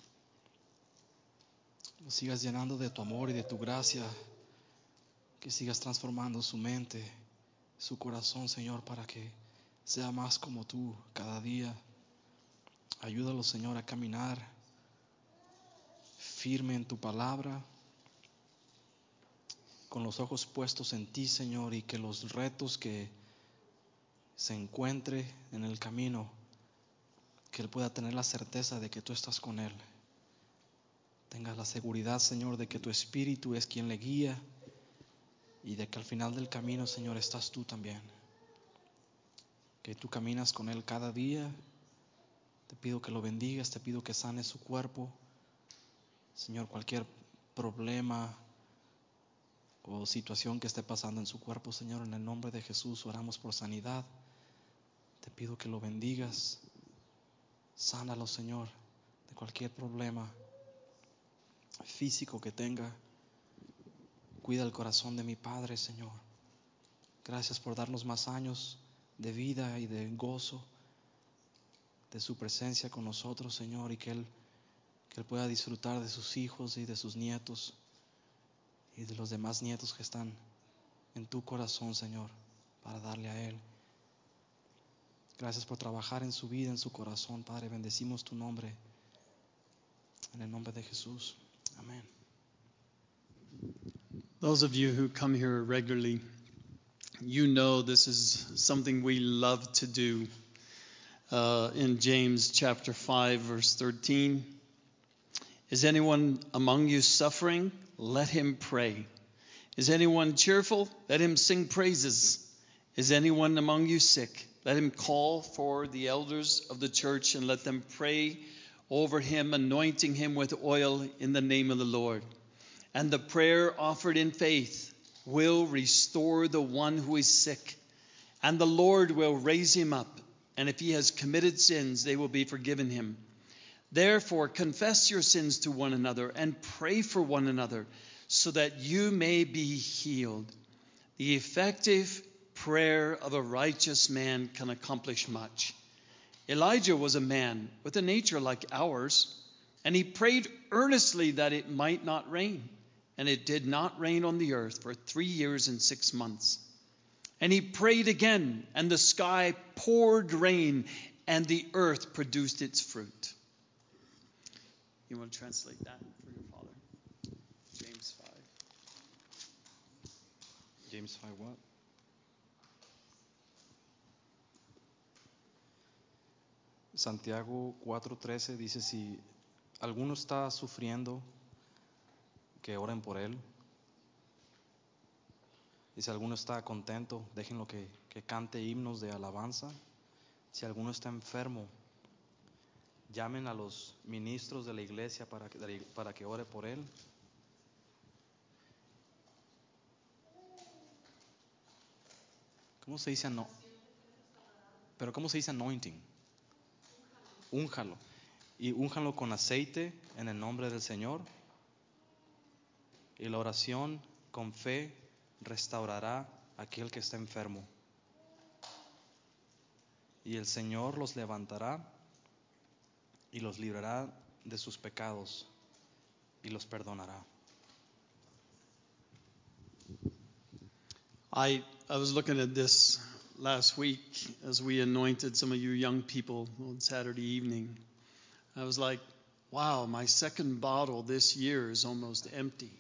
lo sigas llenando de tu amor y de tu gracia, que sigas transformando su mente, su corazón, Señor, para que sea más como tú cada día. Ayúdalo, Señor, a caminar firme en tu palabra, con los ojos puestos en ti, Señor, y que los retos que se encuentre en el camino, que él pueda tener la certeza de que tú estás con él. Tengas la seguridad, Señor, de que tu Espíritu es quien le guía y de que al final del camino, Señor, estás tú también. Que tú caminas con él cada día. Te pido que lo bendigas, te pido que sanes su cuerpo. Señor, cualquier problema o situación que esté pasando en su cuerpo, Señor, en el nombre de Jesús oramos por sanidad. Te pido que lo bendigas. Sánalo, Señor, de cualquier problema físico que tenga. Cuida el corazón de mi Padre, Señor. Gracias por darnos más años de vida y de gozo, de su presencia con nosotros, Señor, y que Él pueda disfrutar de sus hijos y de sus nietos y de los demás nietos que están en tu corazón, Señor, para darle a Él. Gracias por trabajar en su vida, en su corazón, Padre. Bendecimos tu nombre, en el nombre de Jesús. Amén. Those of you who come here regularly, you know this is something we love to do. In James chapter 5, verse 13, is anyone among you suffering? Let him pray. Is anyone cheerful? Let him sing praises. Is anyone among you sick? Let him call for the elders of the church and let them pray over him, anointing him with oil in the name of the Lord. And the prayer offered in faith will restore the one who is sick, and the Lord will raise him up. And if he has committed sins, they will be forgiven him. Therefore, confess your sins to one another and pray for one another so that you may be healed. The effective prayer of a righteous man can accomplish much. Elijah was a man with a nature like ours, and he prayed earnestly that it might not rain. And it did not rain on the earth for 3 years and 6 months. And he prayed again, and the sky poured rain, and the earth produced its fruit. You want to translate that for your father? James 5. James 5 what? Santiago 4:13 dice, si alguno está sufriendo, que oren por él. Y si alguno está contento, déjenlo que cante himnos de alabanza. Si alguno está enfermo, llamen a los ministros de la iglesia para que ore por él. ¿Cómo se dice Pero ¿cómo se dice anointing? Únjalo. Y únjalo con aceite en el nombre del Señor. Y la oración con fe restaurará a aquel que está enfermo. Y el Señor los levantará y los librará de sus pecados y los perdonará. I was looking at this last week as we anointed some of you young people on Saturday evening. I was like, wow, my second bottle this year is almost empty.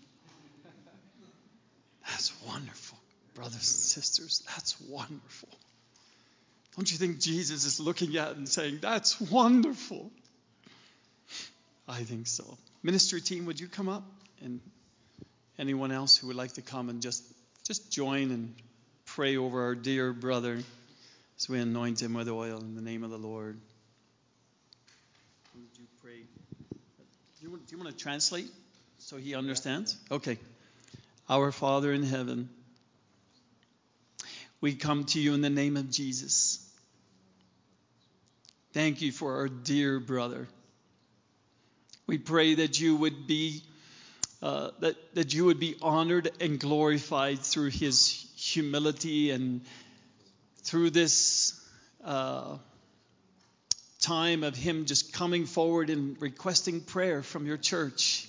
That's wonderful, brothers and sisters. That's wonderful. Don't you think Jesus is looking at it and saying, that's wonderful? I think so. Ministry team, would you come up? And anyone else who would like to come and just join and pray over our dear brother as we anoint him with oil in the name of the Lord. Would you pray? Do you want to translate so he understands? Okay. Our Father in heaven, we come to you in the name of Jesus. Thank you for our dear brother. We pray that you would be that you would be honored and glorified through his humility and through this time of him just coming forward and requesting prayer from your church.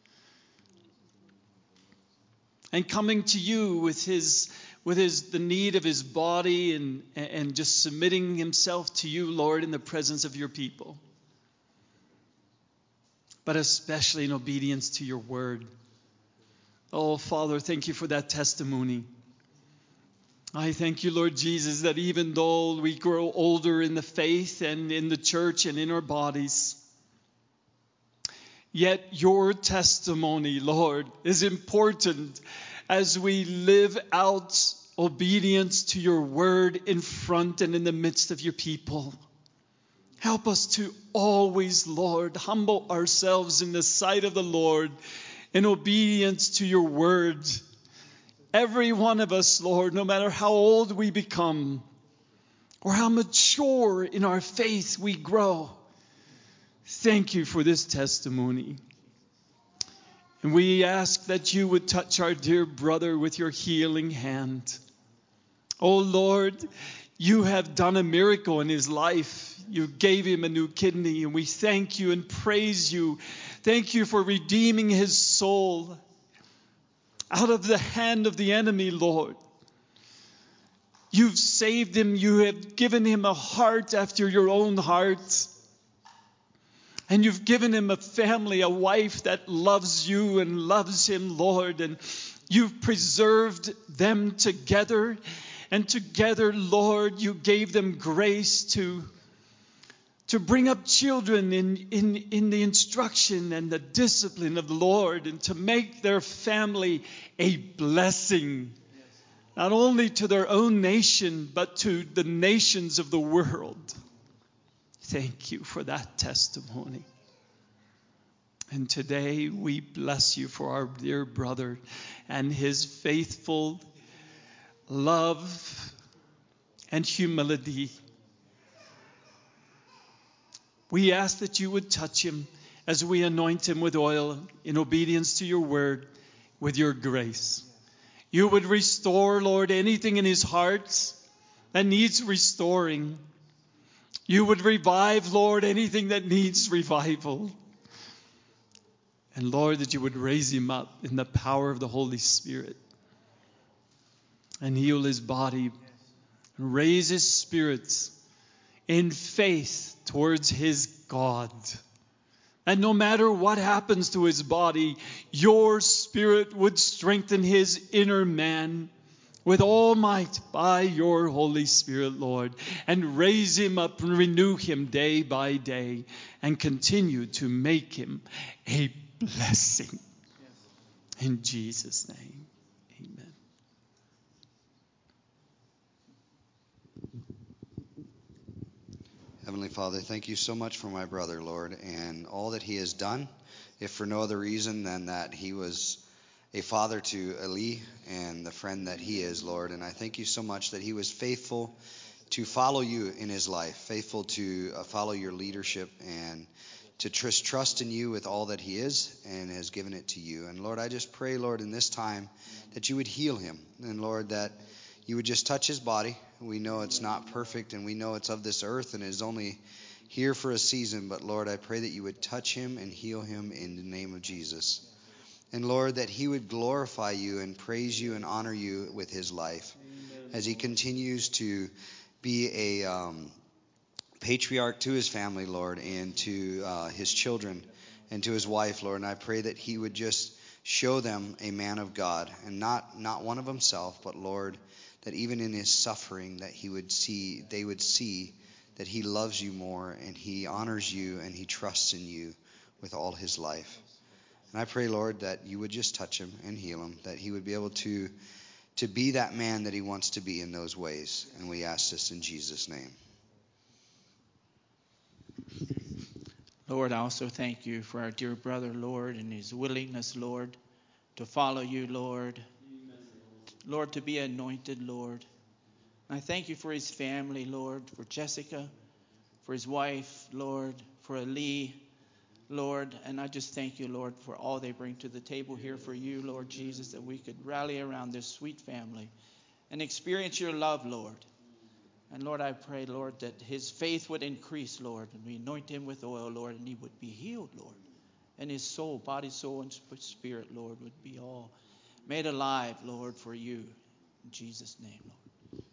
And coming to you with the need of his body and just submitting himself to you, Lord, in the presence of your people. But especially in obedience to your word. Oh, Father, thank you for that testimony. I thank you, Lord Jesus, that even though we grow older in the faith and in the church and in our bodies, yet your testimony, Lord, is important as we live out obedience to your word in front and in the midst of your people. Help us to always, Lord, humble ourselves in the sight of the Lord in obedience to your word. Every one of us, Lord, no matter how old we become or how mature in our faith we grow, thank you for this testimony. And we ask that you would touch our dear brother with your healing hand. Oh, Lord, you have done a miracle in his life. You gave him a new kidney, and we thank you and praise you. Thank you for redeeming his soul out of the hand of the enemy, Lord. You've saved him. You have given him a heart after your own heart. And you've given him a family, a wife that loves you and loves him, Lord. And you've preserved them together. And together, Lord, you gave them grace to bring up children in the instruction and the discipline of the Lord, and to make their family a blessing, not only to their own nation, but to the nations of the world. Thank you for that testimony. And today we bless you for our dear brother and his faithful love and humility. We ask that you would touch him as we anoint him with oil in obedience to your word with your grace. You would restore, Lord, anything in his heart that needs restoring. You would revive, Lord, anything that needs revival. And Lord, that you would raise him up in the power of the Holy Spirit and heal his body, raise his spirits in faith towards his God. And no matter what happens to his body, your spirit would strengthen his inner man with all might by your Holy Spirit, Lord, and raise him up and renew him day by day and continue to make him a blessing. In Jesus' name, amen. Heavenly Father, thank you so much for my brother, Lord, and all that he has done, if for no other reason than that he was a father to Eli and the friend that he is, Lord. And I thank you so much that he was faithful to follow you in his life, faithful to follow your leadership and to trust in you with all that he is and has given it to you. And Lord, I just pray, Lord, in this time that you would heal him. And Lord, that you would just touch his body. We know it's not perfect, and we know it's of this earth and is only here for a season. But Lord, I pray that you would touch him and heal him in the name of Jesus. And Lord, that he would glorify you and praise you and honor you with his life. Amen. As he continues to be a patriarch to his family, Lord, and to his children and to his wife, Lord. And I pray that he would just show them a man of God, and not one of himself, but Lord, that even in his suffering that they would see that he loves you more and he honors you and he trusts in you with all his life. And I pray, Lord, that you would just touch him and heal him, that he would be able to be that man that he wants to be in those ways. And we ask this in Jesus' name. Lord, I also thank you for our dear brother, Lord, and his willingness, Lord, to follow you, Lord. Lord, to be anointed, Lord. I thank you for his family, Lord, for Jessica, for his wife, Lord, for Ali. Lord. And I just thank you, Lord, for all they bring to the table here for you, Lord Jesus, that we could rally around this sweet family and experience your love, Lord. And Lord, I pray, Lord, that his faith would increase, Lord, and we anoint him with oil, Lord, and he would be healed, Lord. And his soul, body, soul, and spirit, Lord, would be all made alive, Lord, for you. In Jesus' name, Lord.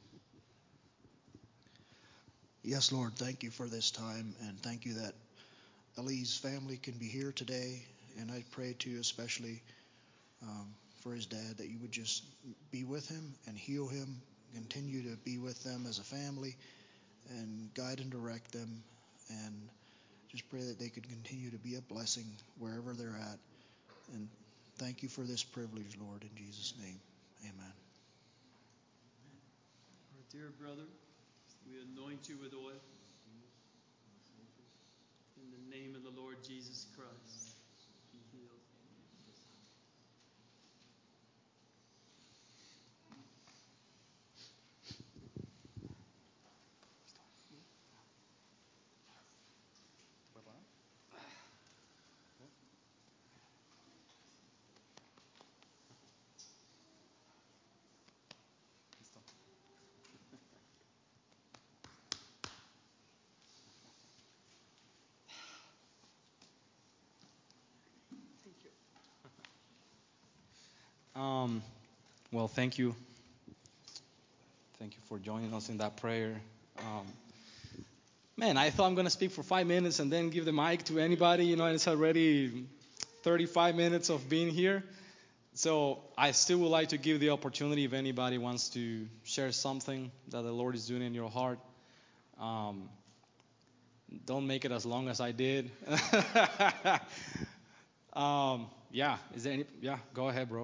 Yes, Lord, thank you for this time, and thank you that Eli's family can be here today. And I pray too, especially for his dad, that you would just be with him and heal him, continue to be with them as a family, and guide and direct them, and just pray that they could continue to be a blessing wherever they're at. And thank you for this privilege, Lord, in Jesus' name. Amen. Our dear brother, we anoint you with oil. In the name of the Lord Jesus Christ, be healed. Well, thank you. Thank you for joining us in that prayer. Man, I thought I'm going to speak for 5 minutes and then give the mic to anybody. You know, and it's already 35 minutes of being here. So I still would like to give the opportunity if anybody wants to share something that the Lord is doing in your heart. Don't make it as long as I did. Yeah, is there any? Yeah, go ahead, bro.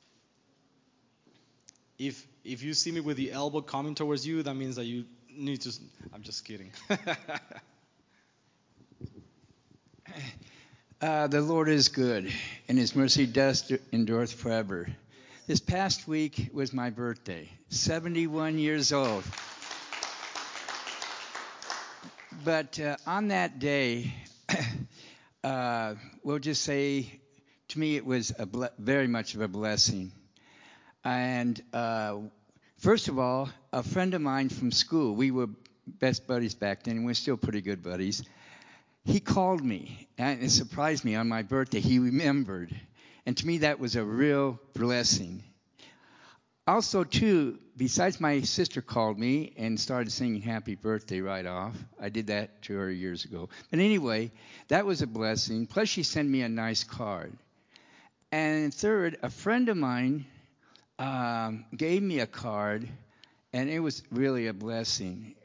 If you see me with the elbow coming towards you, that means that you need to. I'm just kidding. The Lord is good, and His mercy does endureth forever. This past week was my birthday, 71 years old. But on that day, we'll just say, to me, it was very much of a blessing. And first of all, a friend of mine from school, we were best buddies back then, and we're still pretty good buddies. He called me, and it surprised me on my birthday. He remembered. And to me, that was a real blessing. Also, too, besides my sister called me and started singing happy birthday right off. I did that to her years ago. But anyway, that was a blessing. Plus, she sent me a nice card. And third, a friend of mine gave me a card, and it was really a blessing.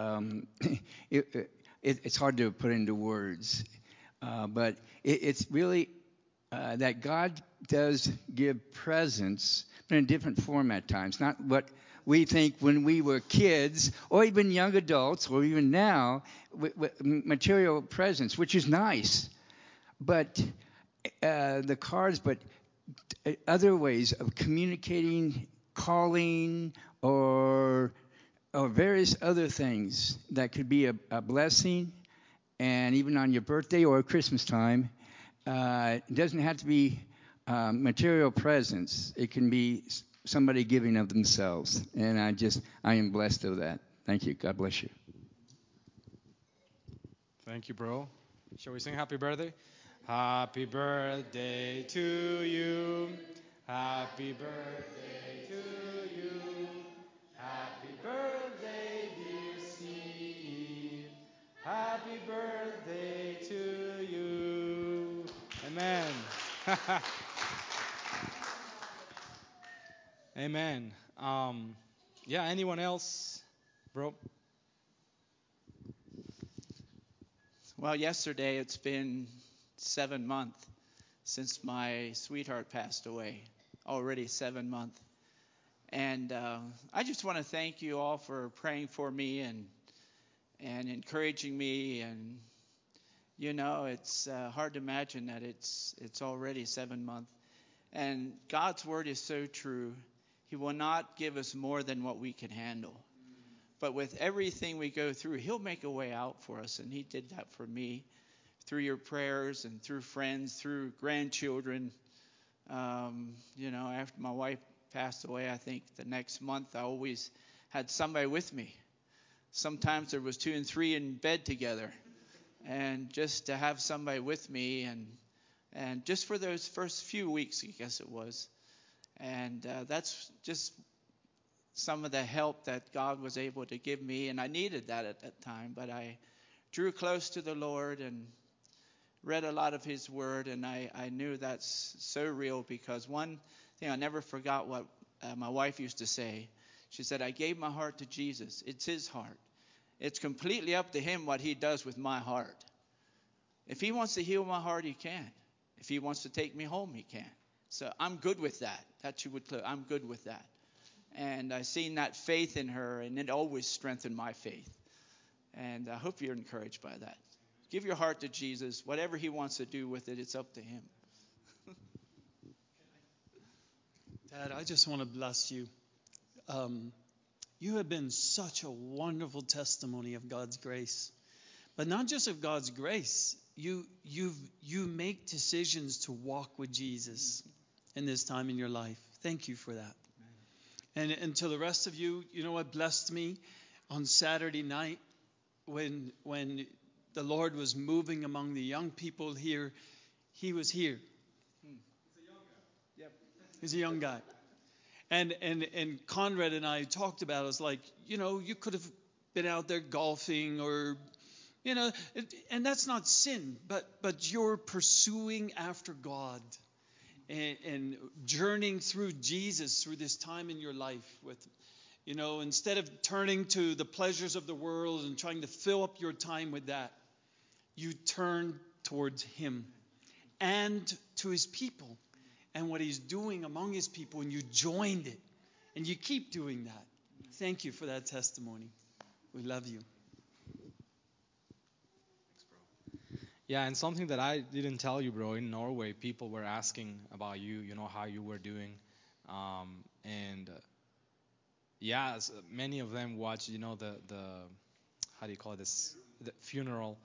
It's hard to put into words, but it's really that God does give presents, but in a different form at times. Not what we think when we were kids, or even young adults, or even now, with material presents, which is nice. But the cards, but other ways of communicating, calling, or various other things that could be a blessing, and even on your birthday or Christmas time. It doesn't have to be material presents. It can be somebody giving of themselves, and I am blessed of that. Thank you. God bless you. Thank you, bro. Shall we sing happy birthday? Happy birthday to you. Happy birthday to you. Happy birthday, dear Steve. Happy birthday to you. Amen. Amen. Yeah, anyone else, bro? Well, yesterday it's been 7 months since my sweetheart passed away. Already 7 months. And I just want to thank you all for praying for me and encouraging me. And you know, it's hard to imagine that it's already 7 months. And God's word is so true. He will not give us more than what we can handle. But with everything we go through, He'll make a way out for us. And He did that for me through your prayers and through friends, through grandchildren. After my wife passed away, I think the next month I always had somebody with me. Sometimes there was 2 and 3 in bed together. And just to have somebody with me and just for those first few weeks, I guess it was. And that's just some of the help that God was able to give me. And I needed that at that time. But I drew close to the Lord and read a lot of His Word. And I knew that's so real, because one thing I never forgot what my wife used to say. She said, I gave my heart to Jesus. It's His heart. It's completely up to Him what He does with my heart. If He wants to heal my heart, He can. If He wants to take me home, He can. So I'm good with that. That you would clear. I'm good with that. And I seen that faith in her, and it always strengthened my faith. And I hope you're encouraged by that. Give your heart to Jesus. Whatever He wants to do with it, it's up to Him. Dad, I just want to bless you. You have been such a wonderful testimony of God's grace. But not just of God's grace. You make decisions to walk with Jesus in this time in your life. Thank you for that. And to the rest of you, you know what blessed me on Saturday night when the Lord was moving among the young people here. He was here. He's a young guy. And Conrad and I talked about it. It's like, you could have been out there golfing or, and that's not sin, but you're pursuing after God and journeying through Jesus through this time in your life with, instead of turning to the pleasures of the world and trying to fill up your time with that, you turn towards Him and to His people and what He's doing among His people, and you joined it, and you keep doing that. Thank you for that testimony. We love you. Yeah, and something that I didn't tell you, bro, in Norway, people were asking about you, how you were doing. Many of them watched, the how do you call this, the funeral.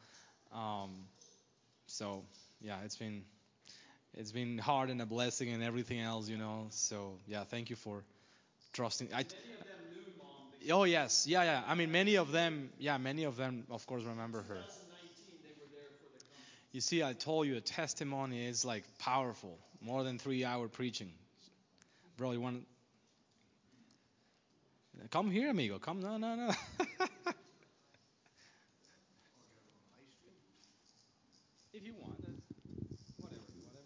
So, yeah, it's been hard and a blessing and everything else, So, yeah, thank you for trusting. Many of them knew Mom. Oh, yes. Yeah. I mean, many of them, of course, remember her. 2019, they were there for the conference. You see, I told you, a testimony is like powerful. More than 3-hour preaching. Bro, you want to... Come here, amigo. Come, no. If you want, whatever.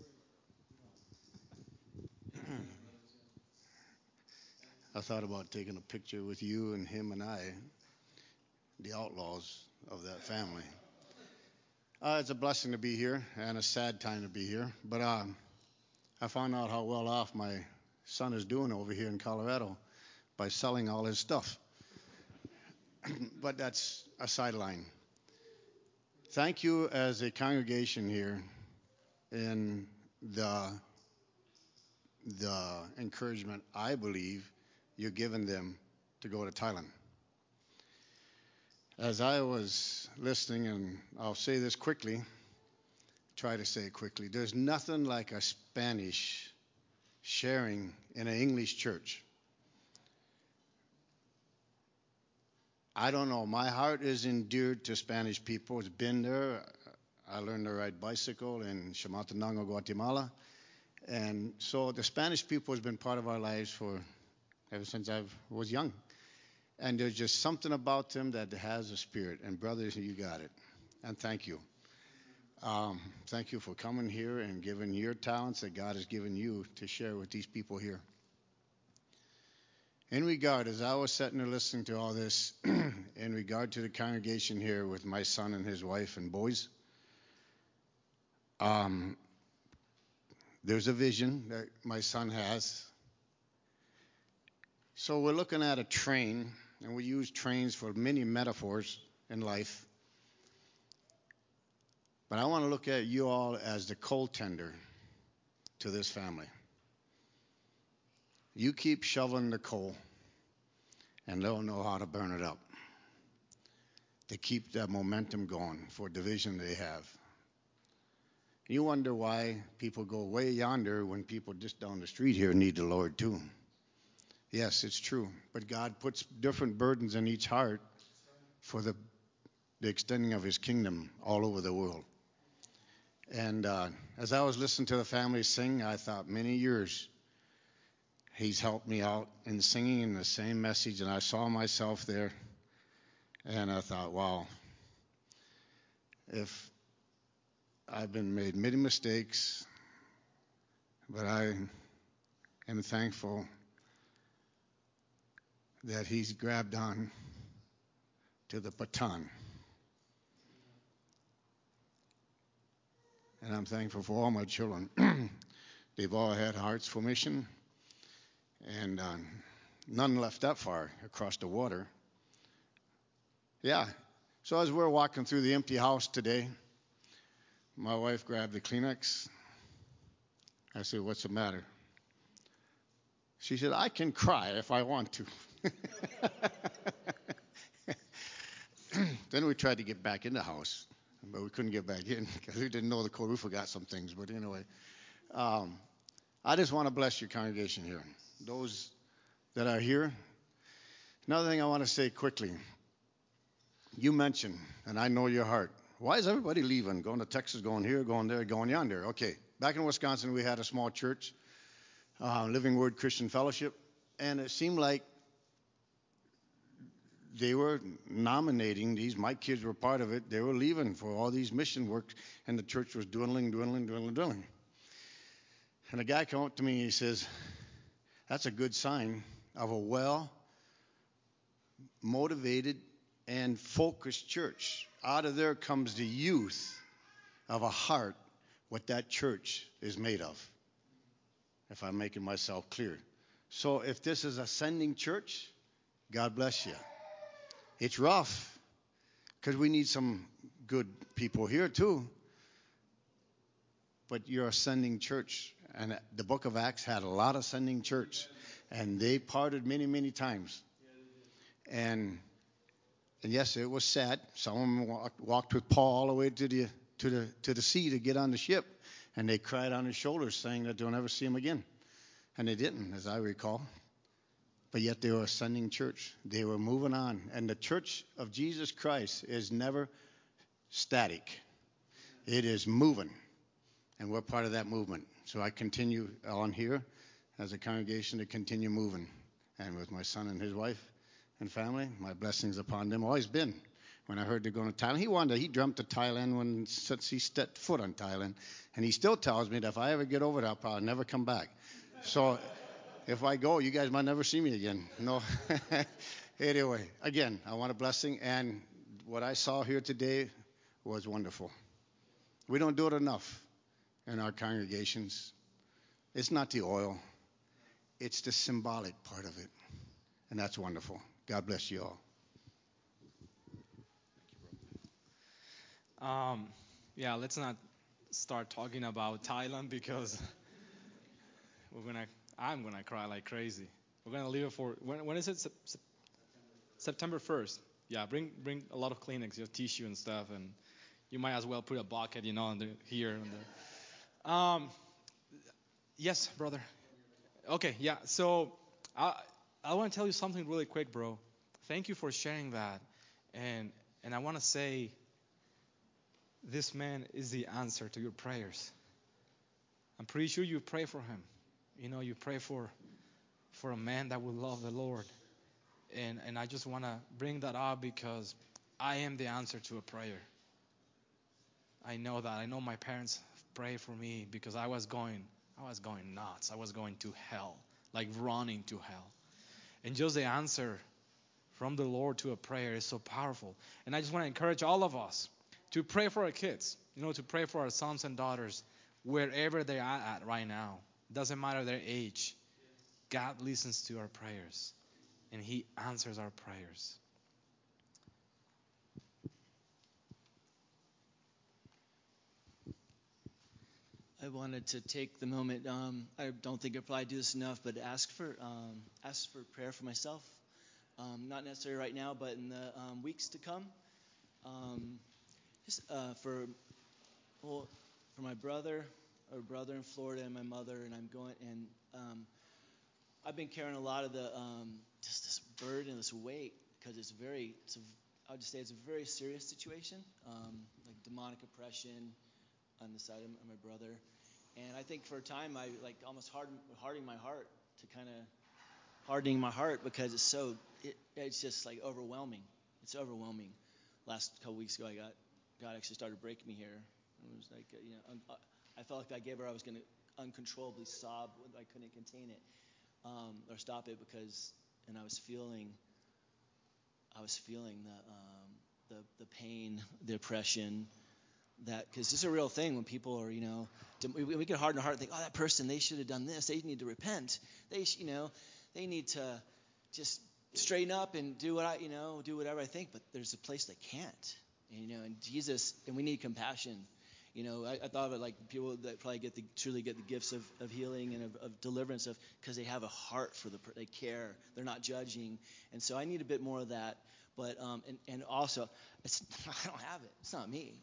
I thought about taking a picture with you and him and I, the outlaws of that family. It's a blessing to be here and a sad time to be here. But I found out how well off my son is doing over here in Colorado by selling all his stuff. But that's a sideline. Thank you as a congregation here in the encouragement, I believe, you're giving them to go to Thailand. As I was listening, and I'll say this quickly, try to say it quickly, there's nothing like a Spanish sharing in an English church. I don't know, my heart is endeared to Spanish people. It's been there. I learned to ride bicycle in Chamatenango, Guatemala. And so the Spanish people has been part of our lives ever since I was young. And there's just something about them that has a spirit. And brothers, you got it. And thank you. Thank you for coming here and giving your talents that God has given you to share with these people here. In regard, as I was sitting there listening to all this, in regard to the congregation here with my son and his wife and boys, there's a vision that my son has. So we're looking at a train, and we use trains for many metaphors in life. But I want to look at you all as the coal tender to this family. You keep shoveling the coal, and they'll know how to burn it up. To keep that momentum going for the vision they have. You wonder why people go way yonder when people just down the street here need the Lord too. Yes, it's true. But God puts different burdens in each heart for the extending of his kingdom all over the world. And as I was listening to the family sing, I thought many years he's helped me out in singing in the same message, and I saw myself there, and I thought, wow, if I've been made many mistakes, but I am thankful that he's grabbed on to the baton. And I'm thankful for all my children. They've all had hearts for mission, and none left that far across the water. Yeah. So as we're walking through the empty house today, my wife grabbed the Kleenex. I said, "What's the matter?" She said, "I can cry if I want to." Then we tried to get back in the house, but we couldn't get back in because we didn't know the code. We forgot some things. But anyway, I just want to bless your congregation here. Those that are here. Another thing I want to say quickly. You mentioned, and I know your heart, why is everybody leaving? Going to Texas, going here, going there, going yonder. Okay, back in Wisconsin, we had a small church, Living Word Christian Fellowship, and it seemed like they were nominating these. My kids were part of it. They were leaving for all these mission work, and the church was dwindling. And a guy came up to me and he says, "That's a good sign of a well-motivated and focused church. Out of there comes the youth of a heart, what that church is made of." If I'm making myself clear. So if this is a sending church, God bless you. It's rough because we need some good people here too. But you're a sending church. And the book of Acts had a lot of sending church. And they parted many, many times. And yes, it was sad. Some of them walked with Paul all the way to the sea to get on the ship. And they cried on his shoulders saying that they'll never see him again. And they didn't, as I recall. But yet they were a sending church. They were moving on. And the church of Jesus Christ is never static. It is moving. And we're part of that movement. So I continue on here as a congregation to continue moving. And with my son and his wife and family, my blessings upon them always been. When I heard they're going to Thailand, he dreamt of Thailand since he stepped foot on Thailand. And he still tells me that if I ever get over there, I'll probably never come back. So if I go, you guys might never see me again. No. Anyway, again, I want a blessing. And what I saw here today was wonderful. We don't do it enough in our congregations. It's not the oil. It's the symbolic part of it. And that's wonderful. God bless you all. Yeah, let's not start talking about Thailand because I'm gonna cry like crazy. We're gonna leave it for when is it? September 1st. Yeah, bring a lot of Kleenex, tissue and stuff, and you might as well put a bucket, here and there. Yes, brother. Okay, yeah. So I want to tell you something really quick, bro. Thank you for sharing that, and I want to say. This man is the answer to your prayers. I'm pretty sure you pray for him. You pray for a man that will love the Lord. And I just want to bring that up because I am the answer to a prayer. I know that. I know my parents pray for me because I was going nuts. I was going to hell, like running to hell. And just the answer from the Lord to a prayer is so powerful. And I just want to encourage all of us to pray for our kids, to pray for our sons and daughters, wherever they are at right now. Doesn't matter their age. God listens to our prayers, and He answers our prayers. I wanted to take the moment. I don't think I probably do this enough, but ask for prayer for myself. Not necessarily right now, but in the weeks to come. for my brother in Florida and my mother, and I'm going and I've been carrying a lot of the just this burden, this weight, because I'll just say it's a very serious situation, like demonic oppression on the side of my brother, and I think for a time I like almost hardening my heart because it's just like overwhelming. It's overwhelming. Last couple weeks ago, God actually started breaking me here. It was like I felt like I gave her I was going to uncontrollably sob. I couldn't contain it or stop it and I was feeling the pain, the oppression. That because this is a real thing when people are we get harden our heart and think, oh, that person, they should have done this. They need to repent. They need to just straighten up and do whatever I think. But there's a place they can't. And Jesus, and we need compassion. I thought of it like people that probably truly get the gifts of healing and of deliverance because they have a heart for they care. They're not judging. And so I need a bit more of that. But and also, I don't have it. It's not me.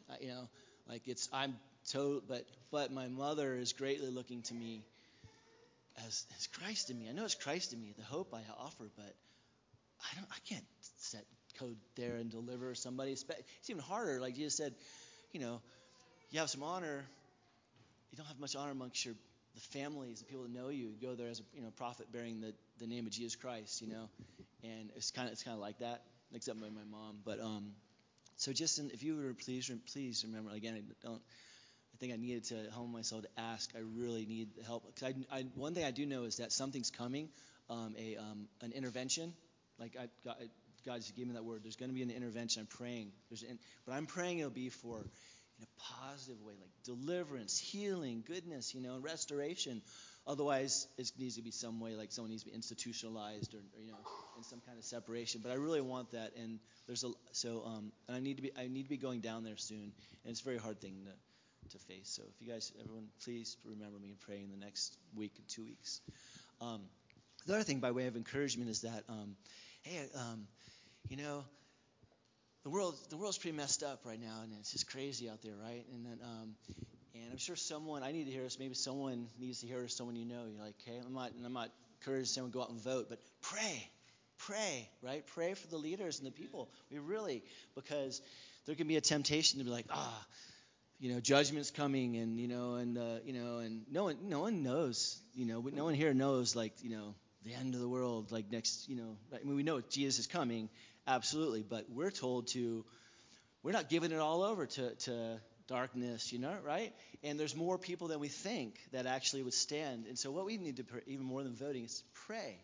But my mother is greatly looking to me as Christ in me. I know it's Christ in me, the hope I offer, but I can't set code there and deliver somebody. It's even harder. Like Jesus said, you have some honor. You don't have much honor amongst the families, the people that know you. You go there as a prophet bearing the name of Jesus Christ, and it's kind of like that, except by my mom. But so just if you would please remember again. I think I needed to hone myself to ask. I really need help. Because one thing I do know is that something's coming, an intervention. Like God just gave me that word. There's going to be an intervention. I'm praying. But I'm praying it'll be for in a positive way, like deliverance, healing, goodness, and restoration. Otherwise, it needs to be some way, like someone needs to be institutionalized or in some kind of separation. But I really want that, and and I need to be going down there soon, and it's a very hard thing to face. So if you guys, everyone, please remember me and pray in the next week and 2 weeks. The other thing, by way of encouragement, is that the world's pretty messed up right now, and it's just crazy out there, right? And then and I'm sure I need to hear this. Maybe someone needs to hear this. Someone you're like, okay, I'm not encouraging someone to go out and vote, but pray, right? Pray for the leaders and the people. Because there can be a temptation to be like, judgment's coming, and and no one knows, no one here knows, like, the end of the world, like next, I mean, we know Jesus is coming, absolutely, but we're told we're not giving it all over to darkness, right? And there's more people than we think that actually would stand. And so what we need to pray, even more than voting, is pray.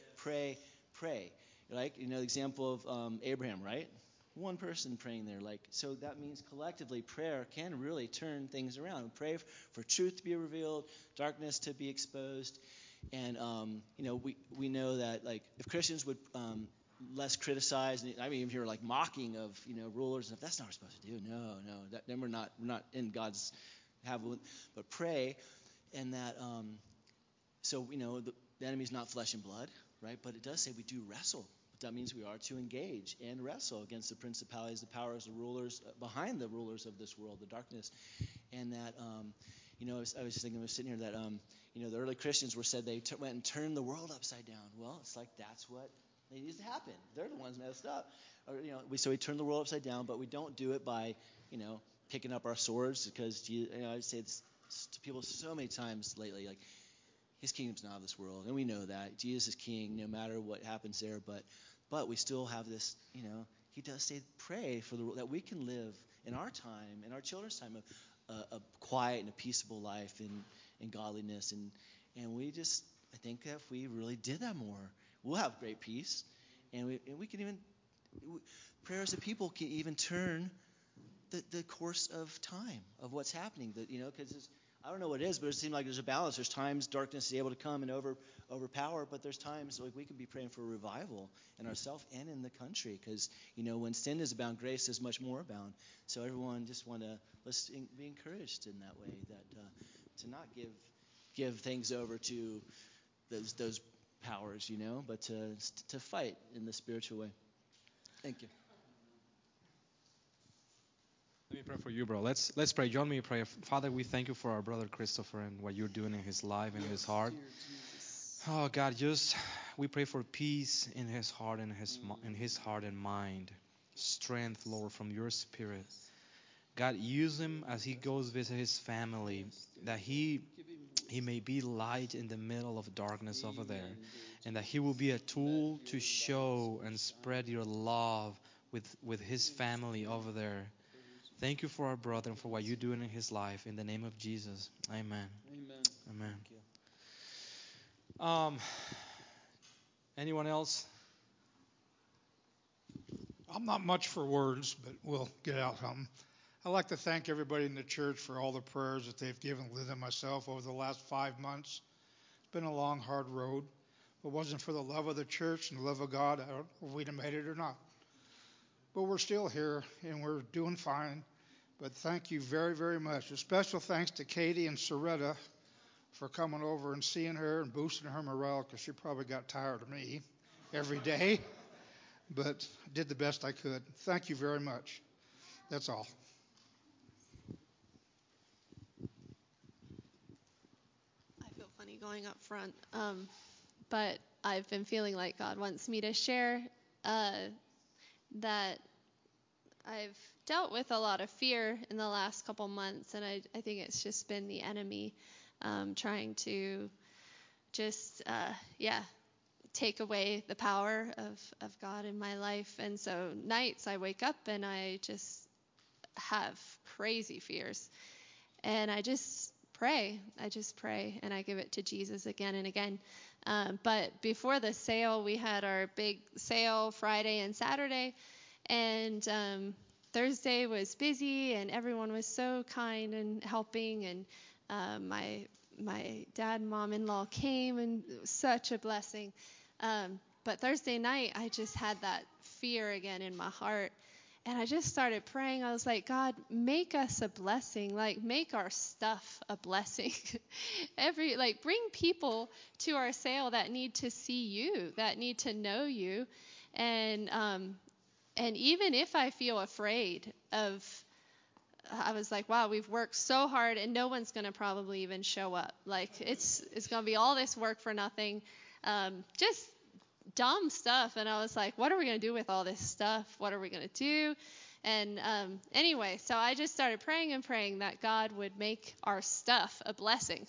Like, the example of Abraham, right? One person praying there, so that means collectively prayer can really turn things around. Pray for truth to be revealed, darkness to be exposed, and we know that, like, if Christians would less criticize, and I mean even hear like mocking of rulers, and if that's not what we're supposed to do, no, then we're not in God's but pray, and that so the enemy's not flesh and blood, right? But it does say we do wrestle. That means we are to engage and wrestle against the principalities, the powers, the rulers, behind the rulers of this world, the darkness. And that, I was thinking, I was sitting here that, the early Christians were said they went and turned the world upside down. Well, it's like that's what needs to happen. They're the ones messed up. Or, so we turn the world upside down, but we don't do it by, picking up our swords, because I say this to people so many times lately, like, his kingdom's not of this world, and we know that. Jesus is king no matter what happens there, but we still have this, he does say pray for the world, that we can live in our time, in our children's time, a quiet and a peaceable life in godliness. And we just, I think that if we really did that more, we'll have great peace. And we can even, prayers of people can even turn the course of time, of what's happening. Because I don't know what it is, but it seems like there's a balance. There's times darkness is able to come and overpower, but there's times like we can be praying for revival in ourselves and in the country, because when sin is abound, grace is much more abound. So everyone just let's be encouraged in that way, that to not give things over to those powers, but to fight in the spiritual way. Thank you. Let me pray for you, bro. Let's pray. Join me in prayer. Father, we thank you for our brother Christopher and what you're doing in his life and his heart. Oh God, just we pray for peace in his heart and his heart and mind. Strength, Lord, from your spirit. God, use him as he goes visit his family, that he may be light in the middle of darkness over there, and that he will be a tool to show and spread your love with his family over there. Thank you for our brother and for what you're doing in his life. In the name of Jesus, amen. Amen. Anyone else? I'm not much for words, but we'll get out something. I'd like to thank everybody in the church for all the prayers that they've given Liz and myself over the last 5 months. It's been a long, hard road. If it wasn't for the love of the church and the love of God, I don't know if we'd have made it or not. But we're still here, and we're doing fine. But thank you very, very much. A special thanks to Katie and Soretta for coming over and seeing her and boosting her morale, because she probably got tired of me every day. But I did the best I could. Thank you very much. That's all. I feel funny going up front, but I've been feeling like God wants me to share that I've dealt with a lot of fear in the last couple months, and I think it's just been the enemy trying to just, take away the power of God in my life. And so nights I wake up and I just have crazy fears. And I just pray. And I give it to Jesus again and again. But before the sale, we had our big sale Friday and Saturday. And Thursday was busy, and everyone was so kind and helping. And my dad and mom-in-law came, and it was such a blessing. But Thursday night, I just had that fear again in my heart. And I just started praying. I was like, God, make us a blessing. Like, make our stuff a blessing. Bring people to our sale that need to see you, that need to know you. And even if I feel afraid I was like, wow, we've worked so hard and no one's going to probably even show up. Like, it's going to be all this work for nothing. Just dumb stuff. And I was like, what are we going to do with all this stuff? What are we going to do? And anyway, so I just started praying that God would make our stuff a blessing.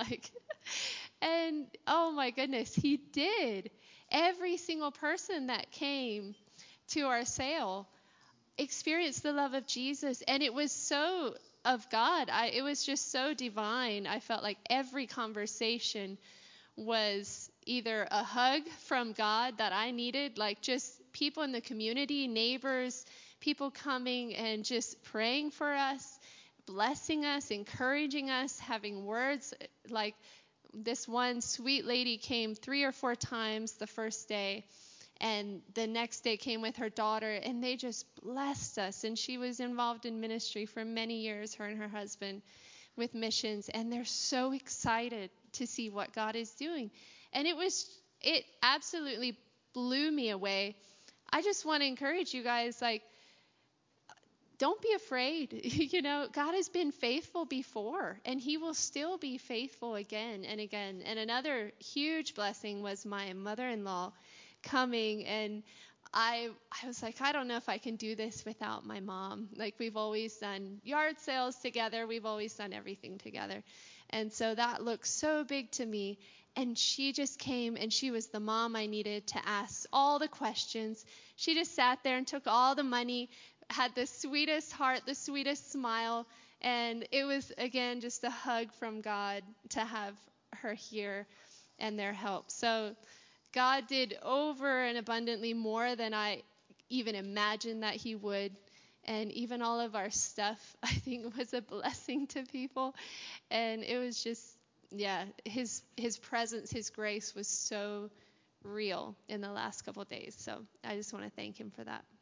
And oh my goodness, he did. Every single person that came to our sale experienced the love of Jesus, and it was so of God. It was just so divine. I felt like every conversation was either a hug from God that I needed, like just people in the community, neighbors, people coming and just praying for us, blessing us, encouraging us, having words. Like this one sweet lady came 3 or 4 times the first day, and the next day came with her daughter, and they just blessed us. And she was involved in ministry for many years, her and her husband, with missions, and they're so excited to see what God is doing. And it absolutely blew me away. I just want to encourage you guys, don't be afraid. God has been faithful before, and he will still be faithful again and again. And another huge blessing was my mother-in-law coming, and I was like, I don't know if I can do this without my mom. Like, we've always done yard sales together. We've always done everything together. And so that looked so big to me. And she just came, and she was the mom I needed to ask all the questions. She just sat there and took all the money, had the sweetest heart, the sweetest smile. And it was, again, just a hug from God to have her here and their help. So God did over and abundantly more than I even imagined that he would. And even all of our stuff, I think, was a blessing to people. And it was just, his presence, his grace was so real in the last couple of days. So I just want to thank him for that.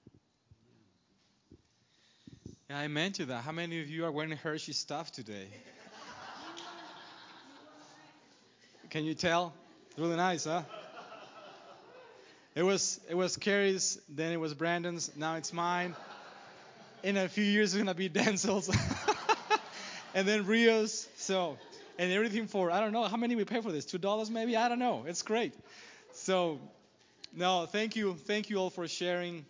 Yeah, I meant to that. How many of you are wearing Hershey stuff today? Can you tell? Really nice, huh? It was Carrie's, then it was Brandon's, now it's mine. in a few years, it's going to be Denzel's. And then Rio's. So, and everything for, I don't know, how many we pay for this? $2 maybe? I don't know. It's great. So, no, thank you. Thank you all for sharing.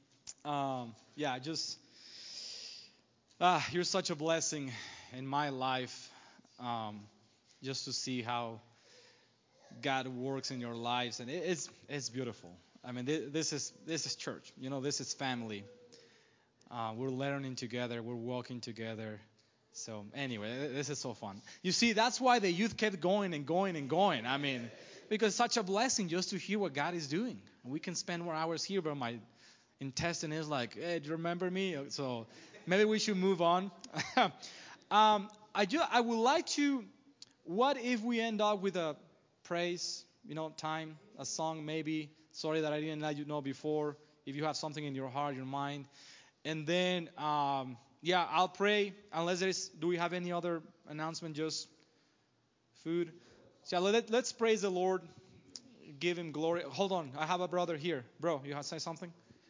You're such a blessing in my life, just to see how God works in your lives, and it's beautiful. I mean, this is church. This is family. We're learning together. We're walking together. So anyway, this is so fun. You see, that's why the youth kept going and going and going. I mean, because it's such a blessing just to hear what God is doing. We can spend more hours here, but my intestine is like, hey, do you remember me? So maybe we should move on. I would like to, what if we end up with a praise, time, a song maybe. Sorry that I didn't let you know before. If you have something in your heart, your mind. And then, I'll pray. Unless do we have any other announcement? Just food. So let's praise the Lord. Give Him glory. Hold on. I have a brother here. Bro, you have to say something?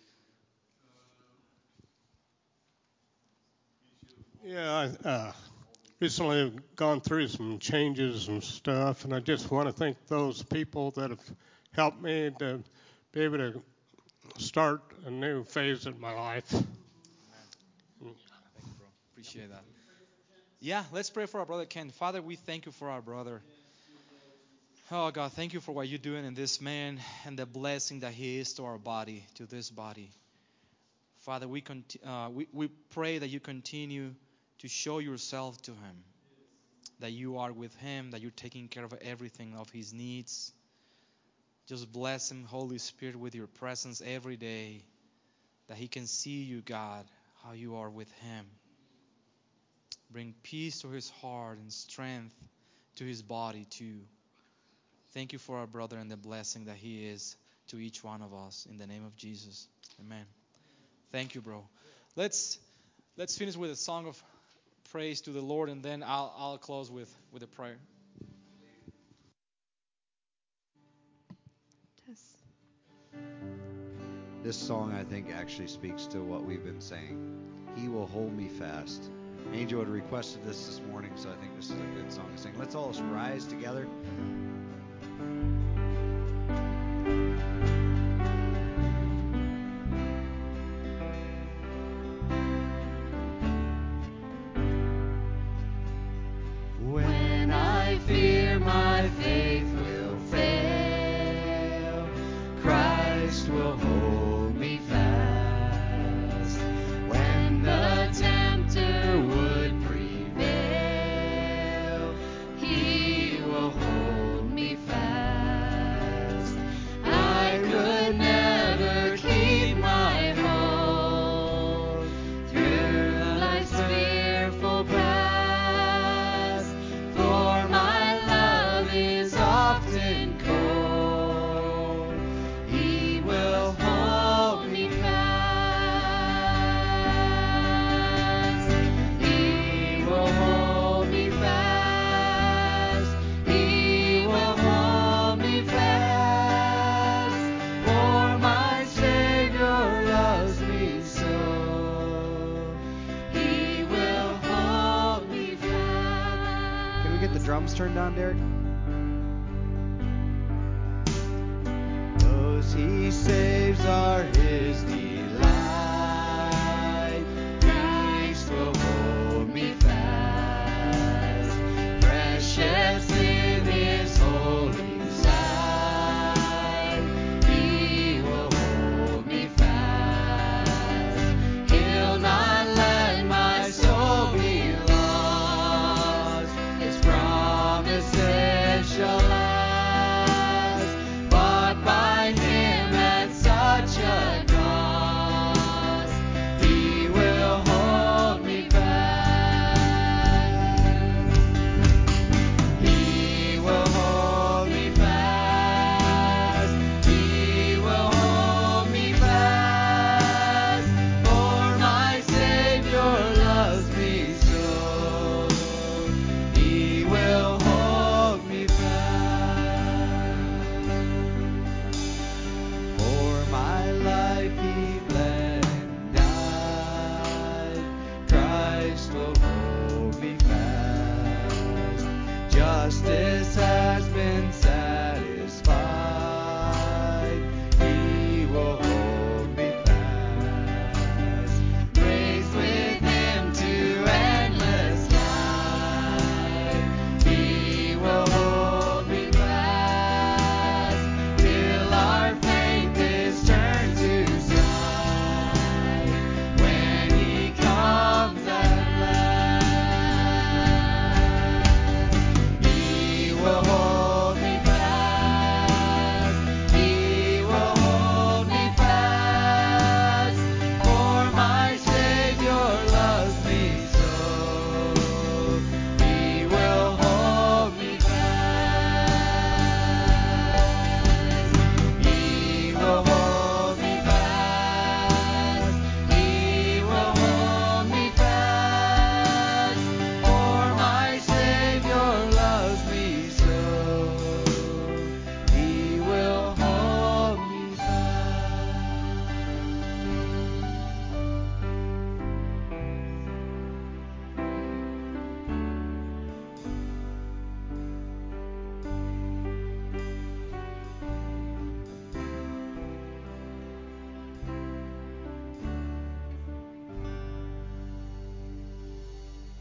Yeah, I recently have gone through some changes and stuff, and I just want to thank those people that have helped me to be able to start a new phase in my life. Thank you, bro. Appreciate that. Yeah, let's pray for our brother Ken. Father, we thank you for our brother. Oh, God, thank you for what you're doing in this man and the blessing that he is to our body, to this body. Father, we pray that you continue to show yourself to him, that you are with him, that you're taking care of everything of his needs. Just bless him, Holy Spirit, with your presence every day, that he can see you, God, how you are with him. Bring peace to his heart and strength to his body too. Thank you for our brother and the blessing that he is to each one of us. In the name of Jesus. Amen. Thank you, bro. Let's finish with a song of praise to the Lord, and then I'll close with a prayer. This song, I think, actually speaks to what we've been saying. He will hold me fast. Angel had requested this morning, so I think this is a good song to sing. Let's all rise together. When I fear my faith will fail, Christ will hold me fast. When the tempter would prevail, He will hold me fast. I could never keep my hold through life's fearful path, for my love is often cold. He will hold me fast. He will hold me fast. He will hold me fast. For my Savior loves me so. He will hold me fast. Can we get the drums turned on, Derek? Those He saves are His delight. Christ will hold me fast. Precious in His holy sight. He will hold me fast. He'll not let my soul be lost. His promises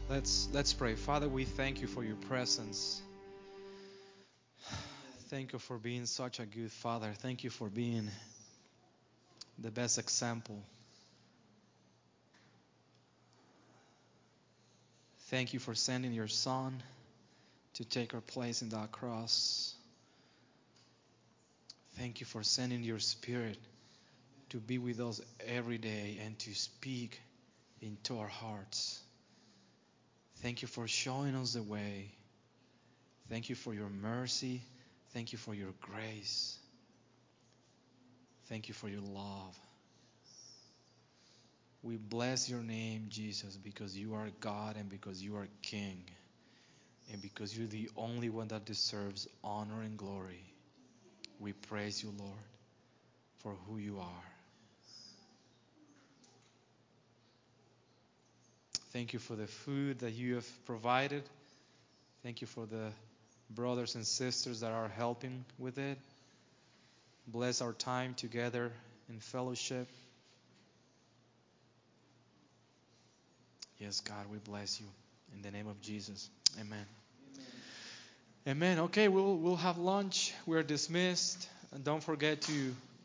Let's pray. Father, we thank you for your presence. Thank you for being such a good Father. Thank you for being the best example. Thank you for sending your Son to take our place in that cross. Thank you for sending your Spirit to be with us every day and to speak into our hearts. Thank you for showing us the way. Thank you for your mercy. Thank you for your grace. Thank you for your love. We bless your name, Jesus, because you are God and because you are King and because you're the only one that deserves honor and glory. We praise you, Lord, for who you are. Thank you for the food that you have provided. Thank you for the brothers and sisters that are helping with it. Bless our time together in fellowship. Yes, God, we bless you. In the name of Jesus. Amen. Amen. Okay, we'll have lunch. We're dismissed. And don't forget to